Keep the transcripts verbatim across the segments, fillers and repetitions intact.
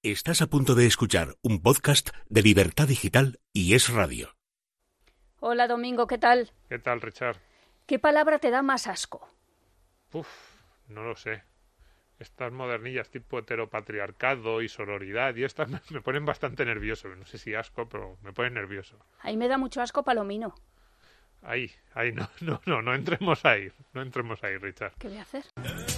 Estás a punto de escuchar un podcast de Libertad Digital y Es Radio. Hola Domingo, ¿qué tal? ¿Qué tal, Richard? ¿Qué palabra te da más asco? Uf, no lo sé. Estas modernillas tipo heteropatriarcado y sororidad y estas me, me ponen bastante nervioso. No sé si asco, pero me ponen nervioso. A mí me da mucho asco Palomino. Ahí, ahí, no, no, no, no entremos ahí. No entremos ahí, Richard. ¿Qué voy a hacer?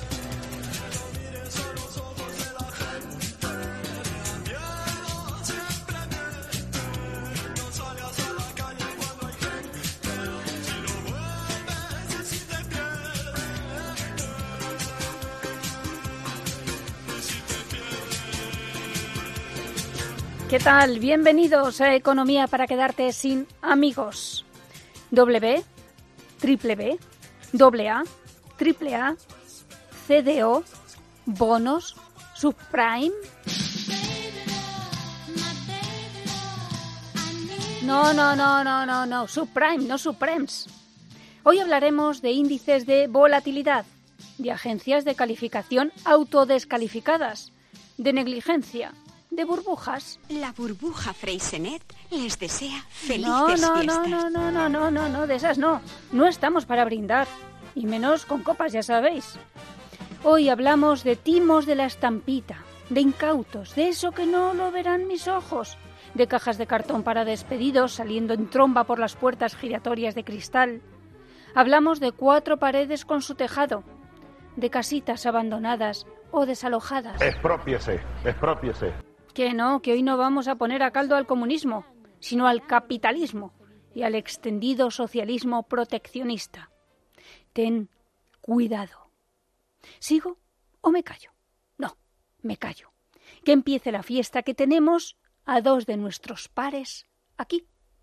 ¿Qué tal? Bienvenidos a Economía para quedarte sin amigos. W, triple B, doble A, triple A, C D O, bonos, subprime. No, no, no, no, no, no, subprime, no subprimes. Hoy hablaremos de índices de volatilidad, de agencias de calificación autodescalificadas, de negligencia, de burbujas. La burbuja Freysenet les desea felices no, no, fiestas. No, no, no, no, no, no, no, de esas no. No estamos para brindar. Y menos con copas, ya sabéis. Hoy hablamos de timos de la estampita, de incautos, de eso que no lo verán mis ojos, de cajas de cartón para despedidos saliendo en tromba por las puertas giratorias de cristal. Hablamos de cuatro paredes con su tejado, de casitas abandonadas o desalojadas. Exprópiese, exprópiese. Que no, que hoy no vamos a poner a caldo al comunismo, sino al capitalismo y al extendido socialismo proteccionista. Ten cuidado. ¿Sigo o me callo? No, me callo. Que empiece la fiesta que tenemos a dos de nuestros pares aquí.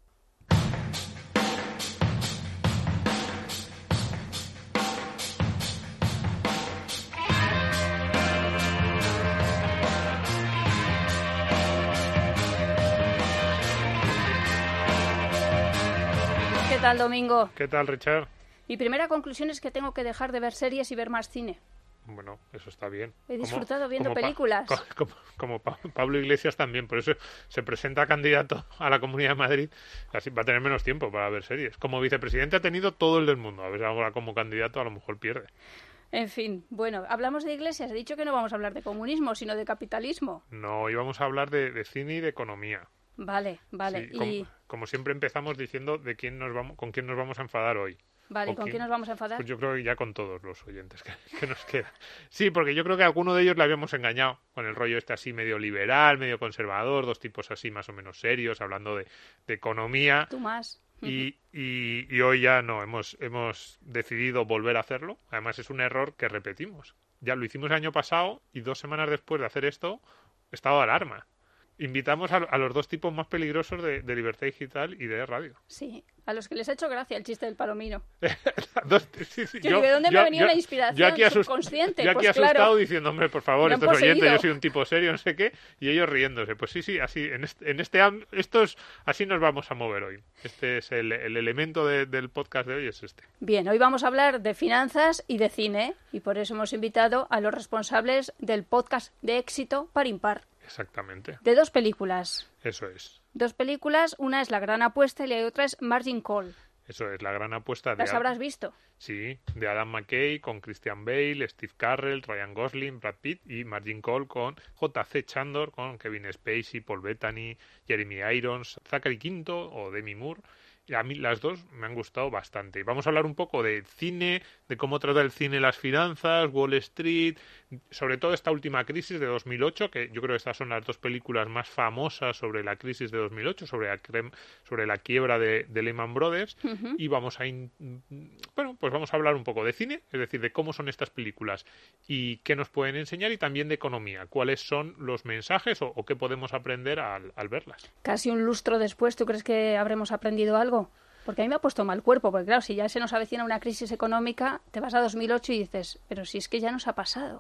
¿Qué tal, Domingo? ¿Qué tal, Richard? Mi primera conclusión es que tengo que dejar de ver series y ver más cine. Bueno, eso está bien. He disfrutado como, viendo como películas. Pa, como, como pa, Pablo Iglesias también, por eso se presenta candidato a la Comunidad de Madrid, así va a tener menos tiempo para ver series. Como vicepresidente ha tenido todo el del mundo, a ver ahora como candidato a lo mejor pierde. En fin, bueno, hablamos de Iglesias, he dicho que no vamos a hablar de comunismo, sino de capitalismo. No, íbamos a hablar de, de cine y de economía. Vale, vale. Sí, como, y... como siempre empezamos diciendo de quién nos vamos, con quién nos vamos a enfadar hoy. Vale, ¿con quién, quién nos vamos a enfadar? Pues yo creo que ya con todos los oyentes que, que nos quedan. Sí, porque yo creo que a alguno de ellos le habíamos engañado con el rollo este así medio liberal, medio conservador, dos tipos así más o menos serios, hablando de, de economía. Tú más. Y, y, y hoy ya no, hemos, hemos decidido volver a hacerlo. Además es un error que repetimos. Ya lo hicimos el año pasado y dos semanas después de hacer esto, estado de alarma. Invitamos a, a los dos tipos más peligrosos de, de Libertad Digital y de Radio. Sí, a los que les ha hecho gracia el chiste del palomino. dos, sí, sí, yo, yo, ¿De dónde yo, me ha venido yo, la inspiración yo aquí asust, subconsciente? Yo aquí pues asustado claro, diciendo, hombre, por favor, estos oyentes, yo soy un tipo serio, no sé qué, y ellos riéndose. Pues sí, sí, así, en este, en este estos, así nos vamos a mover hoy. Este es el, el elemento de, del podcast de hoy, es este. Bien, hoy vamos a hablar de finanzas y de cine, y por eso hemos invitado a los responsables del podcast de éxito Par Impar. Exactamente. De dos películas. Eso es. Dos películas, una es La Gran Apuesta y la otra es Margin Call. Eso es, La Gran Apuesta de... ¿Las habrás visto? Sí, de Adam McKay con Christian Bale, Steve Carell, Ryan Gosling, Brad Pitt y Margin Call con J C Chandor, con Kevin Spacey, Paul Bettany, Jeremy Irons, Zachary Quinto o Demi Moore. Y a mí las dos me han gustado bastante. Vamos a hablar un poco de cine, de cómo trata el cine las finanzas, Wall Street, sobre todo esta última crisis de dos mil ocho, que yo creo que estas son las dos películas más famosas sobre la crisis de dos mil ocho, sobre la, sobre la quiebra de, de Lehman Brothers. Uh-huh. Y vamos a in, bueno, pues vamos a hablar un poco de cine, es decir, de cómo son estas películas y qué nos pueden enseñar, y también de economía, cuáles son los mensajes o, o qué podemos aprender al, al verlas. Casi un lustro después, ¿tú crees que habremos aprendido algo? Porque a mí me ha puesto mal cuerpo, porque claro, si ya se nos avecina una crisis económica, te vas a dos mil ocho y dices, pero si es que ya nos ha pasado.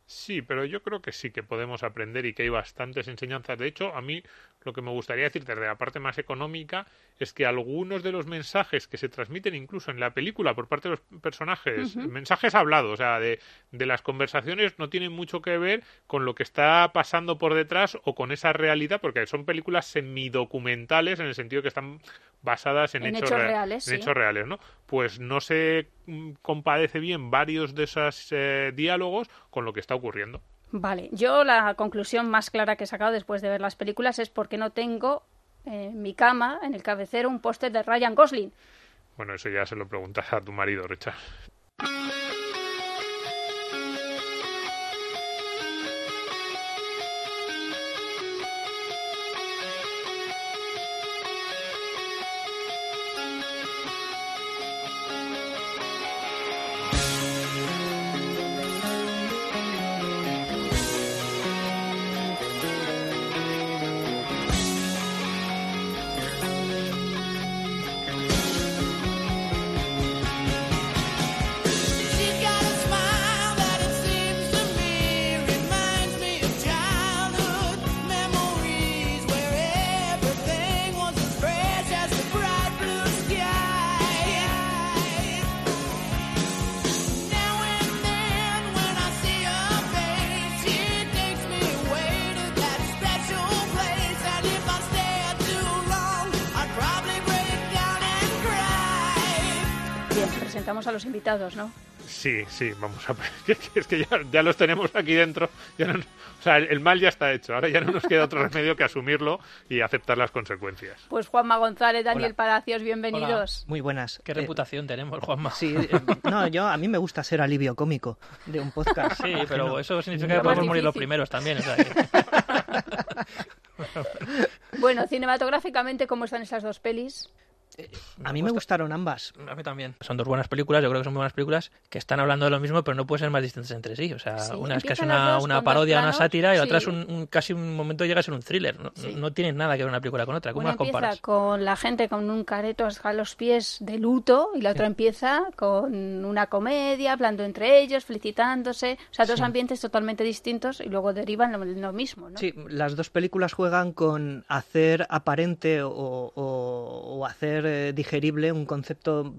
Sí, pero yo creo que sí que podemos aprender y que hay bastantes enseñanzas. De hecho, a mí lo que me gustaría decir desde la parte más económica es que algunos de los mensajes que se transmiten incluso en la película por parte de los personajes, uh-huh. mensajes hablados, o sea, de, de las conversaciones, no tienen mucho que ver con lo que está pasando por detrás o con esa realidad, porque son películas semidocumentales en el sentido que están basadas en, en hechos, hechos re- reales, en sí. hechos reales, ¿no? Pues no se mm, compadece bien varios de esos eh, diálogos con lo que está ocurriendo. Vale, yo la conclusión más clara que he sacado después de ver las películas es porque no tengo en mi cama, en el cabecero, un póster de Ryan Gosling. Bueno, eso ya se lo preguntas a tu marido, Richard. Presentamos a los invitados, ¿no? Sí, sí, vamos a... Es que ya, ya los tenemos aquí dentro. Ya no, o sea, el mal ya está hecho. Ahora ya no nos queda otro remedio que asumirlo y aceptar las consecuencias. Pues Juanma González, Daniel Hola. Palacios, bienvenidos. Hola. Muy buenas. ¿Qué eh, reputación tenemos, Juanma? Sí, eh, no, yo a mí me gusta ser alivio cómico de un podcast. Sí, pero no, eso significa que podemos morir los primeros también. O sea, que... Bueno, cinematográficamente, ¿cómo están esas dos pelis? A mí me gustaron ambas. A mí también. Son dos buenas películas, yo creo que son muy buenas películas que están hablando de lo mismo, pero no pueden ser más distintas entre sí. O sea, sí, una es casi una, una parodia, una sátira, y la sí. otra es un, un casi un momento llega a ser un thriller. No, sí. no tienen nada que ver una película con otra. ¿Cómo una las comparas? Empieza con la gente con un careto hasta los pies de luto y la otra sí. empieza con una comedia, hablando entre ellos, felicitándose. O sea, dos sí. ambientes totalmente distintos y luego derivan lo, lo mismo, ¿no? Sí, las dos películas juegan con hacer aparente o, o, o hacer eh, digerible un concepto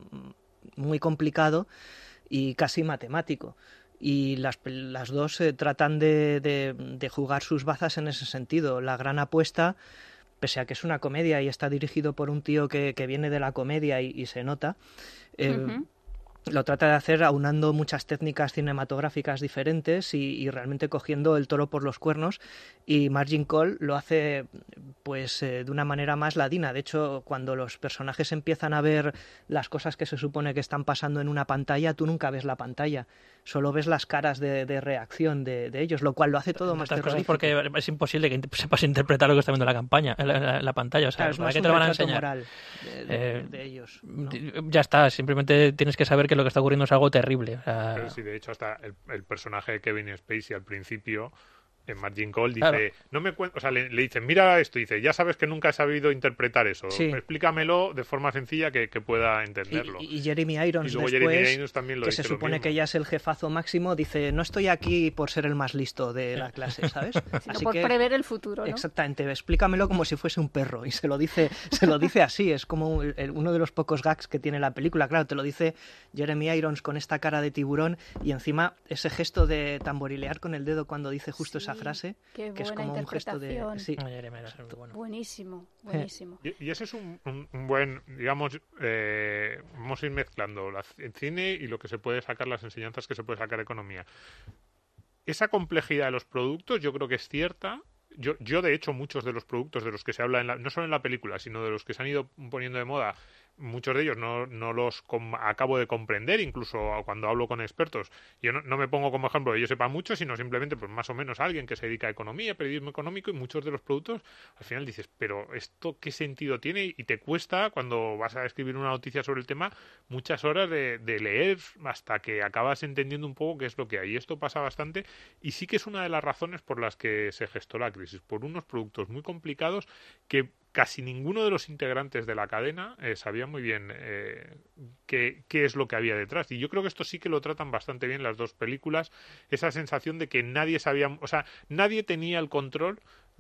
muy complicado y casi matemático. Y las, las dos eh, tratan de, de, de jugar sus bazas en ese sentido. La gran apuesta, pese a que es una comedia y está dirigido por un tío que, que viene de la comedia y, y se nota, eh, uh-huh. lo trata de hacer aunando muchas técnicas cinematográficas diferentes y, y realmente cogiendo el toro por los cuernos. Y Margin Call lo hace pues eh, de una manera más ladina. De hecho, cuando los personajes empiezan a ver las cosas que se supone que están pasando en una pantalla, tú nunca ves la pantalla. Solo ves las caras de, de reacción de, de ellos, lo cual lo hace todo más terrorífico. Porque es imposible que sepas interpretar lo que está viendo la campaña, la, la, la pantalla. O sea, claro, es ¿para más qué un te lo van a retrato enseñar? Moral de, de, eh, de ellos, ¿no? Ya está, simplemente tienes que saber que lo que está ocurriendo es algo terrible. O sea... Pero sí, de hecho, hasta el, el personaje de Kevin Spacey al principio, en Margin Call, dice, claro. no me cu-", o sea, le, le dicen, mira esto, dice, ya sabes que nunca he sabido interpretar eso, sí. explícamelo de forma sencilla que, que pueda entenderlo. Y, y Jeremy Irons, y luego después, Jeremy Irons también lo que dice se supone que ya es el jefazo máximo, dice, no estoy aquí por ser el más listo de la clase, ¿sabes? Sino así por que, prever el futuro, ¿no? Exactamente, explícamelo como si fuese un perro, y se lo dice, se lo dice así, es como el, uno de los pocos gags que tiene la película, claro, te lo dice Jeremy Irons con esta cara de tiburón, y encima ese gesto de tamborilear con el dedo cuando dice justo sí, esa frase, que es como un gesto de... Sí. Bueno. Buenísimo, buenísimo. Y, y ese es un, un, un buen, digamos, eh, vamos a ir mezclando la, el cine y lo que se puede sacar, las enseñanzas que se puede sacar de economía. Esa complejidad de los productos yo creo que es cierta. Yo, yo de hecho, muchos de los productos de los que se habla, en la, no solo en la película, sino de los que se han ido poniendo de moda, muchos de ellos no, no los com- acabo de comprender, incluso cuando hablo con expertos. Yo no, no me pongo como ejemplo que yo sepa mucho, sino simplemente pues más o menos alguien que se dedica a economía, periodismo económico, y muchos de los productos al final dices, pero ¿esto qué sentido tiene? Y te cuesta, cuando vas a escribir una noticia sobre el tema, muchas horas de, de leer hasta que acabas entendiendo un poco qué es lo que hay. Y esto pasa bastante, y sí que es una de las razones por las que se gestó la crisis, por unos productos muy complicados que casi ninguno de los integrantes de la cadena eh, sabía muy bien eh, qué, qué es lo que había detrás. Y yo creo que esto sí que lo tratan bastante bien las dos películas, esa sensación de que nadie sabía, o sea, nadie tenía el control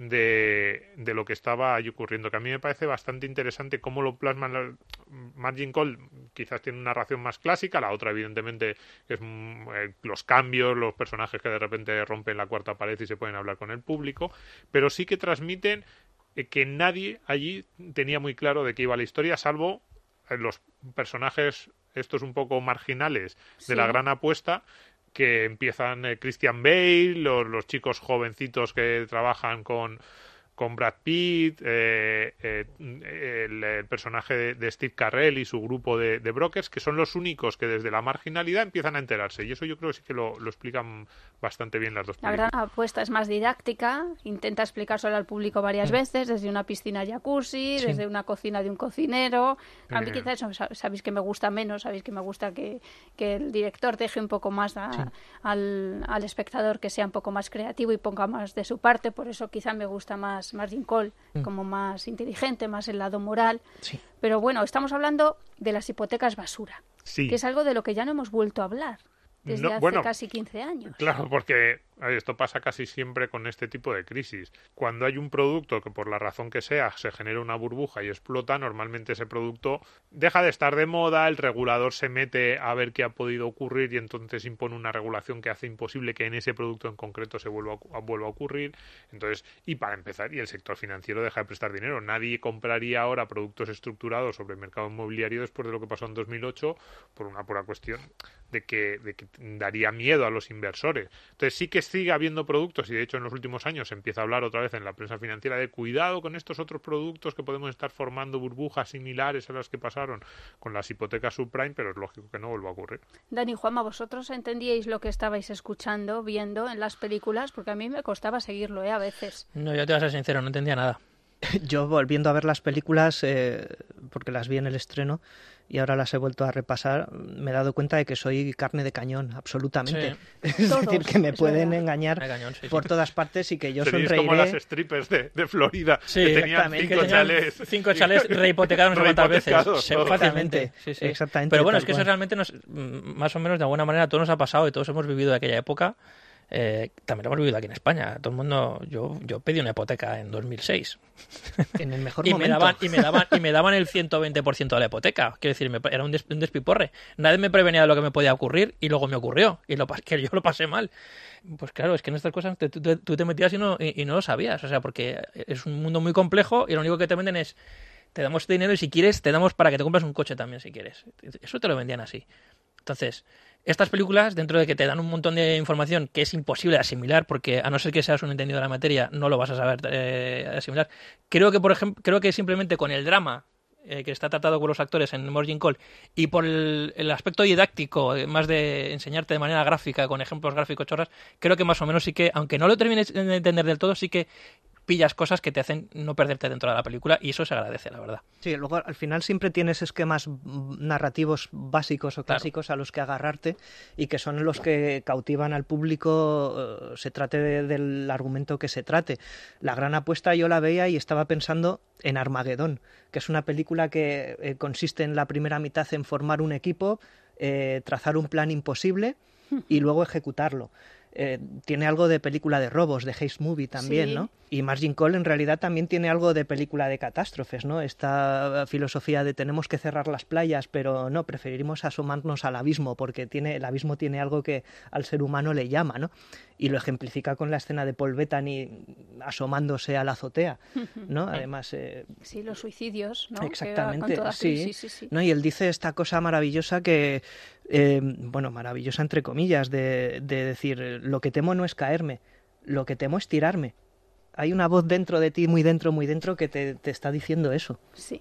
de, de lo que estaba ahí ocurriendo, que a mí me parece bastante interesante cómo lo plasman. La, Margin Call quizás tiene una narración más clásica, la otra evidentemente es eh, los cambios, los personajes que de repente rompen la cuarta pared y se pueden hablar con el público, pero sí que transmiten que nadie allí tenía muy claro de qué iba la historia, salvo los personajes estos un poco marginales de sí. la gran apuesta, que empiezan eh, Christian Bale, los, los chicos jovencitos que trabajan con, con Brad Pitt, eh, eh, el, el personaje de, de Steve Carell y su grupo de, de brokers, que son los únicos que desde la marginalidad empiezan a enterarse. Y eso yo creo que sí que lo, lo explican bastante bien las dos películas. La gran apuesta es más didáctica, intenta explicárselo al público varias mm. veces, desde una piscina jacuzzi, sí. desde una cocina de un cocinero. A mí eh. quizás eso, sabéis que me gusta menos, sabéis que me gusta que, que el director deje un poco más a, sí. al, al espectador, que sea un poco más creativo y ponga más de su parte, por eso quizá me gusta más Margin Call, mm. como más inteligente, más el lado moral. Sí. Pero bueno, estamos hablando de las hipotecas basura, sí. que es algo de lo que ya no hemos vuelto a hablar desde no, hace bueno, casi quince años. Claro, porque esto pasa casi siempre con este tipo de crisis. Cuando hay un producto que por la razón que sea se genera una burbuja y explota, normalmente ese producto deja de estar de moda, el regulador se mete a ver qué ha podido ocurrir y entonces impone una regulación que hace imposible que en ese producto en concreto se vuelva a, vuelva a ocurrir. Entonces, y para empezar, y el sector financiero deja de prestar dinero. Nadie compraría ahora productos estructurados sobre el mercado inmobiliario después de lo que pasó en dos mil ocho por una pura cuestión de que, de que daría miedo a los inversores. Entonces sí que sigue habiendo productos, y de hecho en los últimos años se empieza a hablar otra vez en la prensa financiera de cuidado con estos otros productos que podemos estar formando burbujas similares a las que pasaron con las hipotecas subprime, pero es lógico que no vuelva a ocurrir. Dani, Juanma, ¿vosotros entendíais lo que estabais escuchando, viendo en las películas? Porque a mí me costaba seguirlo, ¿eh? A veces. No, yo te voy a ser sincero, no entendía nada. Yo volviendo a ver las películas, eh, porque las vi en el estreno y ahora las he vuelto a repasar, me he dado cuenta de que soy carne de cañón, absolutamente. Sí. Es Todos, decir, que me pueden verdad. engañar cañón, sí, por sí. todas partes y que yo Seréis sonreiré. como las strippers de, de Florida, sí, que tenían cinco que tenían chalés. Cinco chalés rehipotecados no sé cuántas veces. Sí, fácilmente. Sí, sí. Exactamente. Pero bueno, es que eso realmente nos, más o menos de alguna manera todo nos ha pasado y todos hemos vivido de aquella época. Eh, también lo hemos vivido aquí en España. Todo el mundo, yo, yo pedí una hipoteca en dos mil seis. En el mejor y momento. Me daban, y, me daban, y me daban el ciento veinte por ciento de la hipoteca. Quiero decir, me, era un, des, un despiporre. Nadie me prevenía de lo que me podía ocurrir y luego me ocurrió. Y lo, que yo lo pasé mal. Pues claro, es que en estas cosas te, tú, tú te metías y no, y, y no lo sabías. O sea, porque es un mundo muy complejo y lo único que te venden es: te damos este dinero y si quieres te damos para que te compres un coche también si quieres. Eso te lo vendían así. Entonces, estas películas, dentro de que te dan un montón de información que es imposible asimilar, porque a no ser que seas un entendido de la materia, no lo vas a saber eh, asimilar. Creo que, por ejemplo, creo que simplemente con el drama eh, que está tratado con los actores en Margin Call y por el, el aspecto didáctico, más de enseñarte de manera gráfica, con ejemplos gráficos chorras, creo que más o menos sí que, aunque no lo termines de entender del todo, sí que pillas cosas que te hacen no perderte dentro de la película y eso se agradece, la verdad. Sí, luego al final siempre tienes esquemas narrativos básicos o clásicos claro. a los que agarrarte y que son los que cautivan al público, se trate de, del argumento que se trate. La gran apuesta yo la veía y estaba pensando en Armagedón, que es una película que eh, consiste en la primera mitad en formar un equipo, eh, trazar un plan imposible y luego ejecutarlo. Eh, tiene algo de película de robos, de heist movie también, sí. ¿no? Y Margin Call en realidad también tiene algo de película de catástrofes, ¿no? Esta filosofía de tenemos que cerrar las playas, pero no, preferimos asomarnos al abismo porque tiene, el abismo tiene algo que al ser humano le llama, ¿no? Y lo ejemplifica con la escena de Paul Bettany asomándose a la azotea, ¿no? Además... Eh, sí, los suicidios, ¿no? Exactamente, con sí. Sí, sí, sí. ¿no? Y él dice esta cosa maravillosa que... Eh, bueno, maravillosa entre comillas, de, de decir, lo que temo no es caerme, lo que temo es tirarme. Hay una voz dentro de ti, muy dentro, muy dentro, que te, te está diciendo eso. Sí.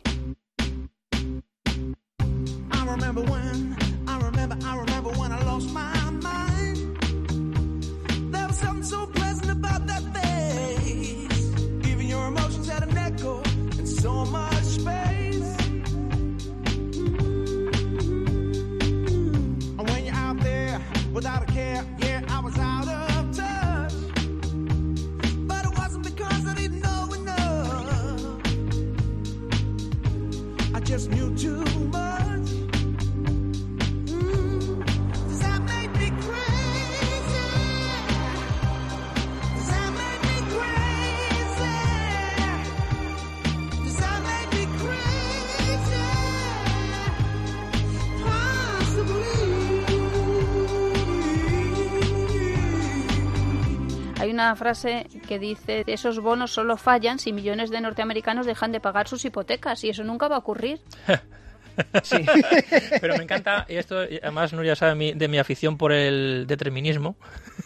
Without a care, yeah, I was out of touch. But it wasn't because I didn't know enough. just knew too much. Mm, does that make me crazy? Does that make me crazy? Does that make me crazy? Possibly. Hay una frase que dice: esos bonos solo fallan si millones de norteamericanos dejan de pagar sus hipotecas, y eso nunca va a ocurrir. Sí. Pero me encanta, y esto además Nuria sabe mi, de mi afición por el determinismo,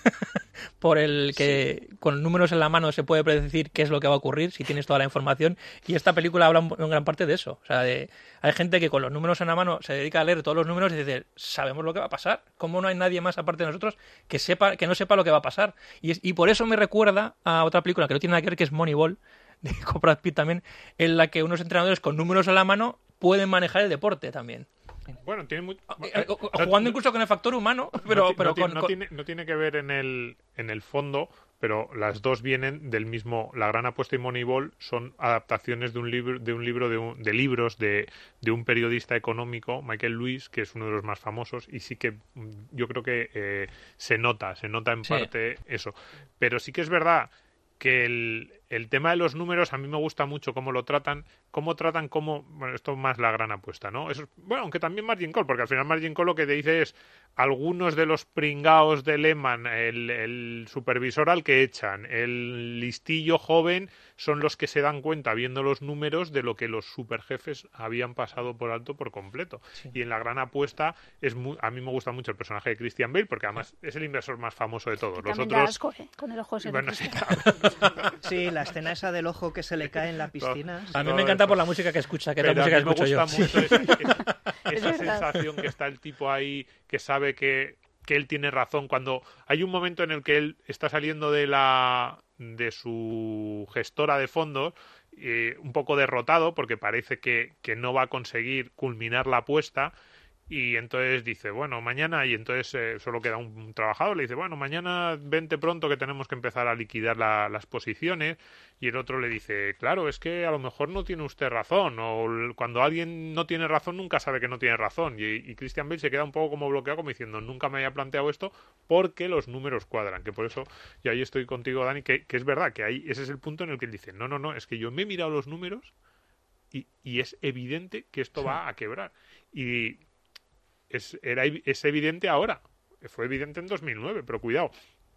por el que sí, con números en la mano se puede predecir qué es lo que va a ocurrir si tienes toda la información, y esta película habla en gran parte de eso. O sea, de, hay gente que con los números en la mano se dedica a leer todos los números y dice, sabemos lo que va a pasar. ¿Cómo no hay nadie más aparte de nosotros que sepa, que no sepa lo que va a pasar? Y, es, y por eso me recuerda a otra película que no tiene nada que ver, que es Moneyball, de Brad Pitt también, en la que unos entrenadores con números en la mano pueden manejar el deporte también. Bueno, tiene muy... jugando incluso con el factor humano, pero, no, pero no, con, no, con... Tiene, no tiene que ver en el, en el fondo, pero las dos vienen del mismo. La Gran Apuesta y Moneyball son adaptaciones de un libro, de un libro de, un, de libros de, de un periodista económico, Michael Lewis, que es uno de los más famosos, y sí que yo creo que eh, se nota, se nota en sí. parte eso. Pero sí que es verdad que el, el tema de los números a mí me gusta mucho cómo lo tratan, cómo tratan como, bueno, esto más La Gran Apuesta, ¿no? Eso, bueno, aunque también Margin Call, porque al final Margin Call lo que te dice es algunos de los pringaos de Lehman, el, el supervisor al que echan, el listillo joven, son los que se dan cuenta viendo los números de lo que los superjefes habían pasado por alto por completo. Sí. Y en La Gran Apuesta es muy, a mí me gusta mucho el personaje de Christian Bale, porque además es el inversor más famoso de todos. Los otros... da asco, ¿eh? Con el ojo ese bueno, de sí, sí, la escena esa del ojo que se le cae en la piscina. A mí me encanta por la música que escucha, que es la música que escucho yo. Me gusta mucho esa, esa, esa sensación que está el tipo ahí, que sabe que, que él tiene razón. Cuando hay un momento en el que él está saliendo de la de su gestora de fondos, eh, un poco derrotado, porque parece que, que no va a conseguir culminar la apuesta. Y entonces dice, bueno, mañana, y entonces eh, solo queda un, un trabajador, le dice, bueno, mañana vente pronto que tenemos que empezar a liquidar la, las posiciones, y el otro le dice, claro, es que a lo mejor no tiene usted razón, o cuando alguien no tiene razón nunca sabe que no tiene razón, y, y Christian Bale se queda un poco como bloqueado, como diciendo, nunca me había planteado esto, porque los números cuadran, que por eso, y ahí estoy contigo, Dani, que, que es verdad, que ahí ese es el punto en el que él dice, no, no, no, es que yo me he mirado los números, y, y es evidente que esto va a quebrar, y... Es, era, es evidente ahora, fue evidente en dos mil nueve, pero cuidado,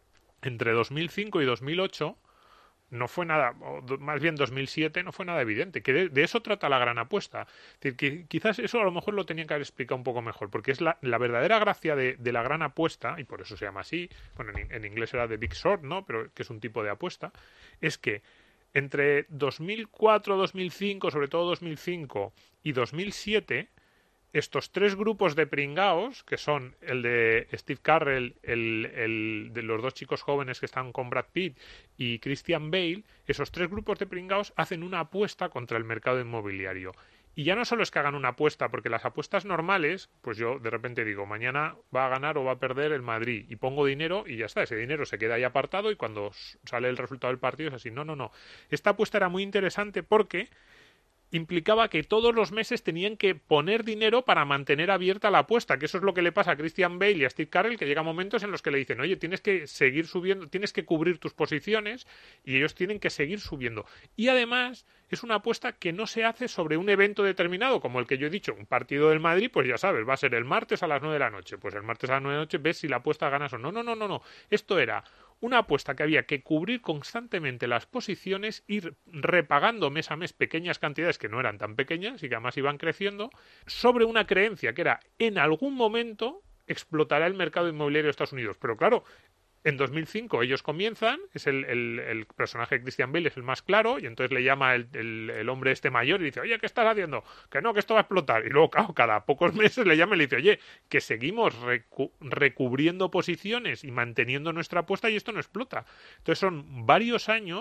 entre dos mil cinco y dos mil ocho no fue nada, o más bien dos mil siete no fue nada evidente, que de, de eso trata La Gran Apuesta. Es decir, que quizás eso a lo mejor lo tenían que haber explicado un poco mejor, porque es la, la verdadera gracia de, de La Gran Apuesta, y por eso se llama así, bueno, en, en inglés era The Big Short, ¿no? Pero que es un tipo de apuesta, es que entre dos mil cuatro, dos mil cinco, sobre todo dos mil cinco y dos mil siete... estos tres grupos de pringaos, que son el de Steve Carell, el, el de los dos chicos jóvenes que están con Brad Pitt y Christian Bale, esos tres grupos de pringaos hacen una apuesta contra el mercado inmobiliario. Y ya no solo es que hagan una apuesta, porque las apuestas normales, pues yo de repente digo, mañana va a ganar o va a perder el Madrid, y pongo dinero y ya está, ese dinero se queda ahí apartado y cuando sale el resultado del partido es así. No, no, no. Esta apuesta era muy interesante porque implicaba que todos los meses tenían que poner dinero para mantener abierta la apuesta, que eso es lo que le pasa a Christian Bale y a Steve Carell, que llega momentos en los que le dicen, oye, tienes que seguir subiendo, tienes que cubrir tus posiciones, y ellos tienen que seguir subiendo. Y además es una apuesta que no se hace sobre un evento determinado, como el que yo he dicho, un partido del Madrid, pues ya sabes, va a ser el martes a las nueve de la noche, pues el martes a las nueve de la noche ves si la apuesta ganas o no. No, no, no, no. Esto era una apuesta que había que cubrir constantemente las posiciones, ir repagando mes a mes pequeñas cantidades que no eran tan pequeñas y que además iban creciendo, sobre una creencia que era, en algún momento explotará el mercado inmobiliario de Estados Unidos. Pero claro, en dos mil cinco ellos comienzan, es el, el, el personaje de Christian Bale es el más claro, y entonces le llama el, el, el hombre este mayor y dice, oye, ¿qué estás haciendo? Que no, que esto va a explotar. Y luego, claro, cada pocos meses le llama y le dice, oye, que seguimos recu recubriendo posiciones y manteniendo nuestra apuesta y esto no explota. Entonces son varios años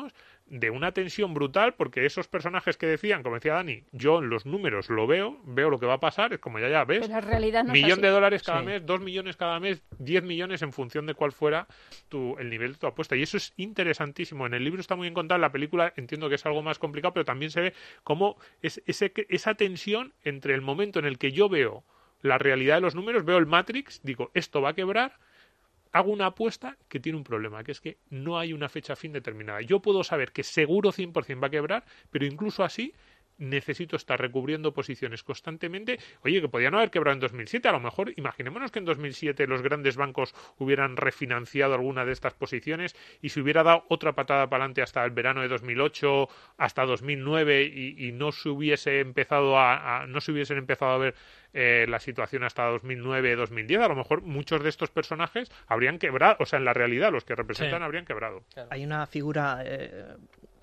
de una tensión brutal, porque esos personajes que decían, como decía Dani, yo en los números lo veo, veo lo que va a pasar, es como ya ya ves, pero la realidad no millón es así. de dólares cada Sí. mes, dos millones cada mes, diez millones en función de cuál fuera tu, el nivel de tu apuesta. Y eso es interesantísimo. En el libro está muy bien contado, en la película entiendo que es algo más complicado, pero también se ve cómo es ese, esa tensión entre el momento en el que yo veo la realidad de los números, veo el Matrix, digo, esto va a quebrar, hago una apuesta que tiene un problema, que es que no hay una fecha fin determinada. Yo puedo saber que seguro cien por ciento va a quebrar, pero incluso así necesito estar recubriendo posiciones constantemente. Oye, que podía no haber quebrado en dos mil siete, a lo mejor imaginémonos que en dos mil siete los grandes bancos hubieran refinanciado alguna de estas posiciones y se hubiera dado otra patada para adelante hasta el verano de dos mil ocho, hasta dos mil nueve y, y no se hubiese empezado a, a no se hubiesen empezado a ver eh, la situación hasta dos mil nueve, dos mil diez. A lo mejor muchos de estos personajes habrían quebrado, o sea, en la realidad los que representan Sí. habrían quebrado. Hay una figura, eh,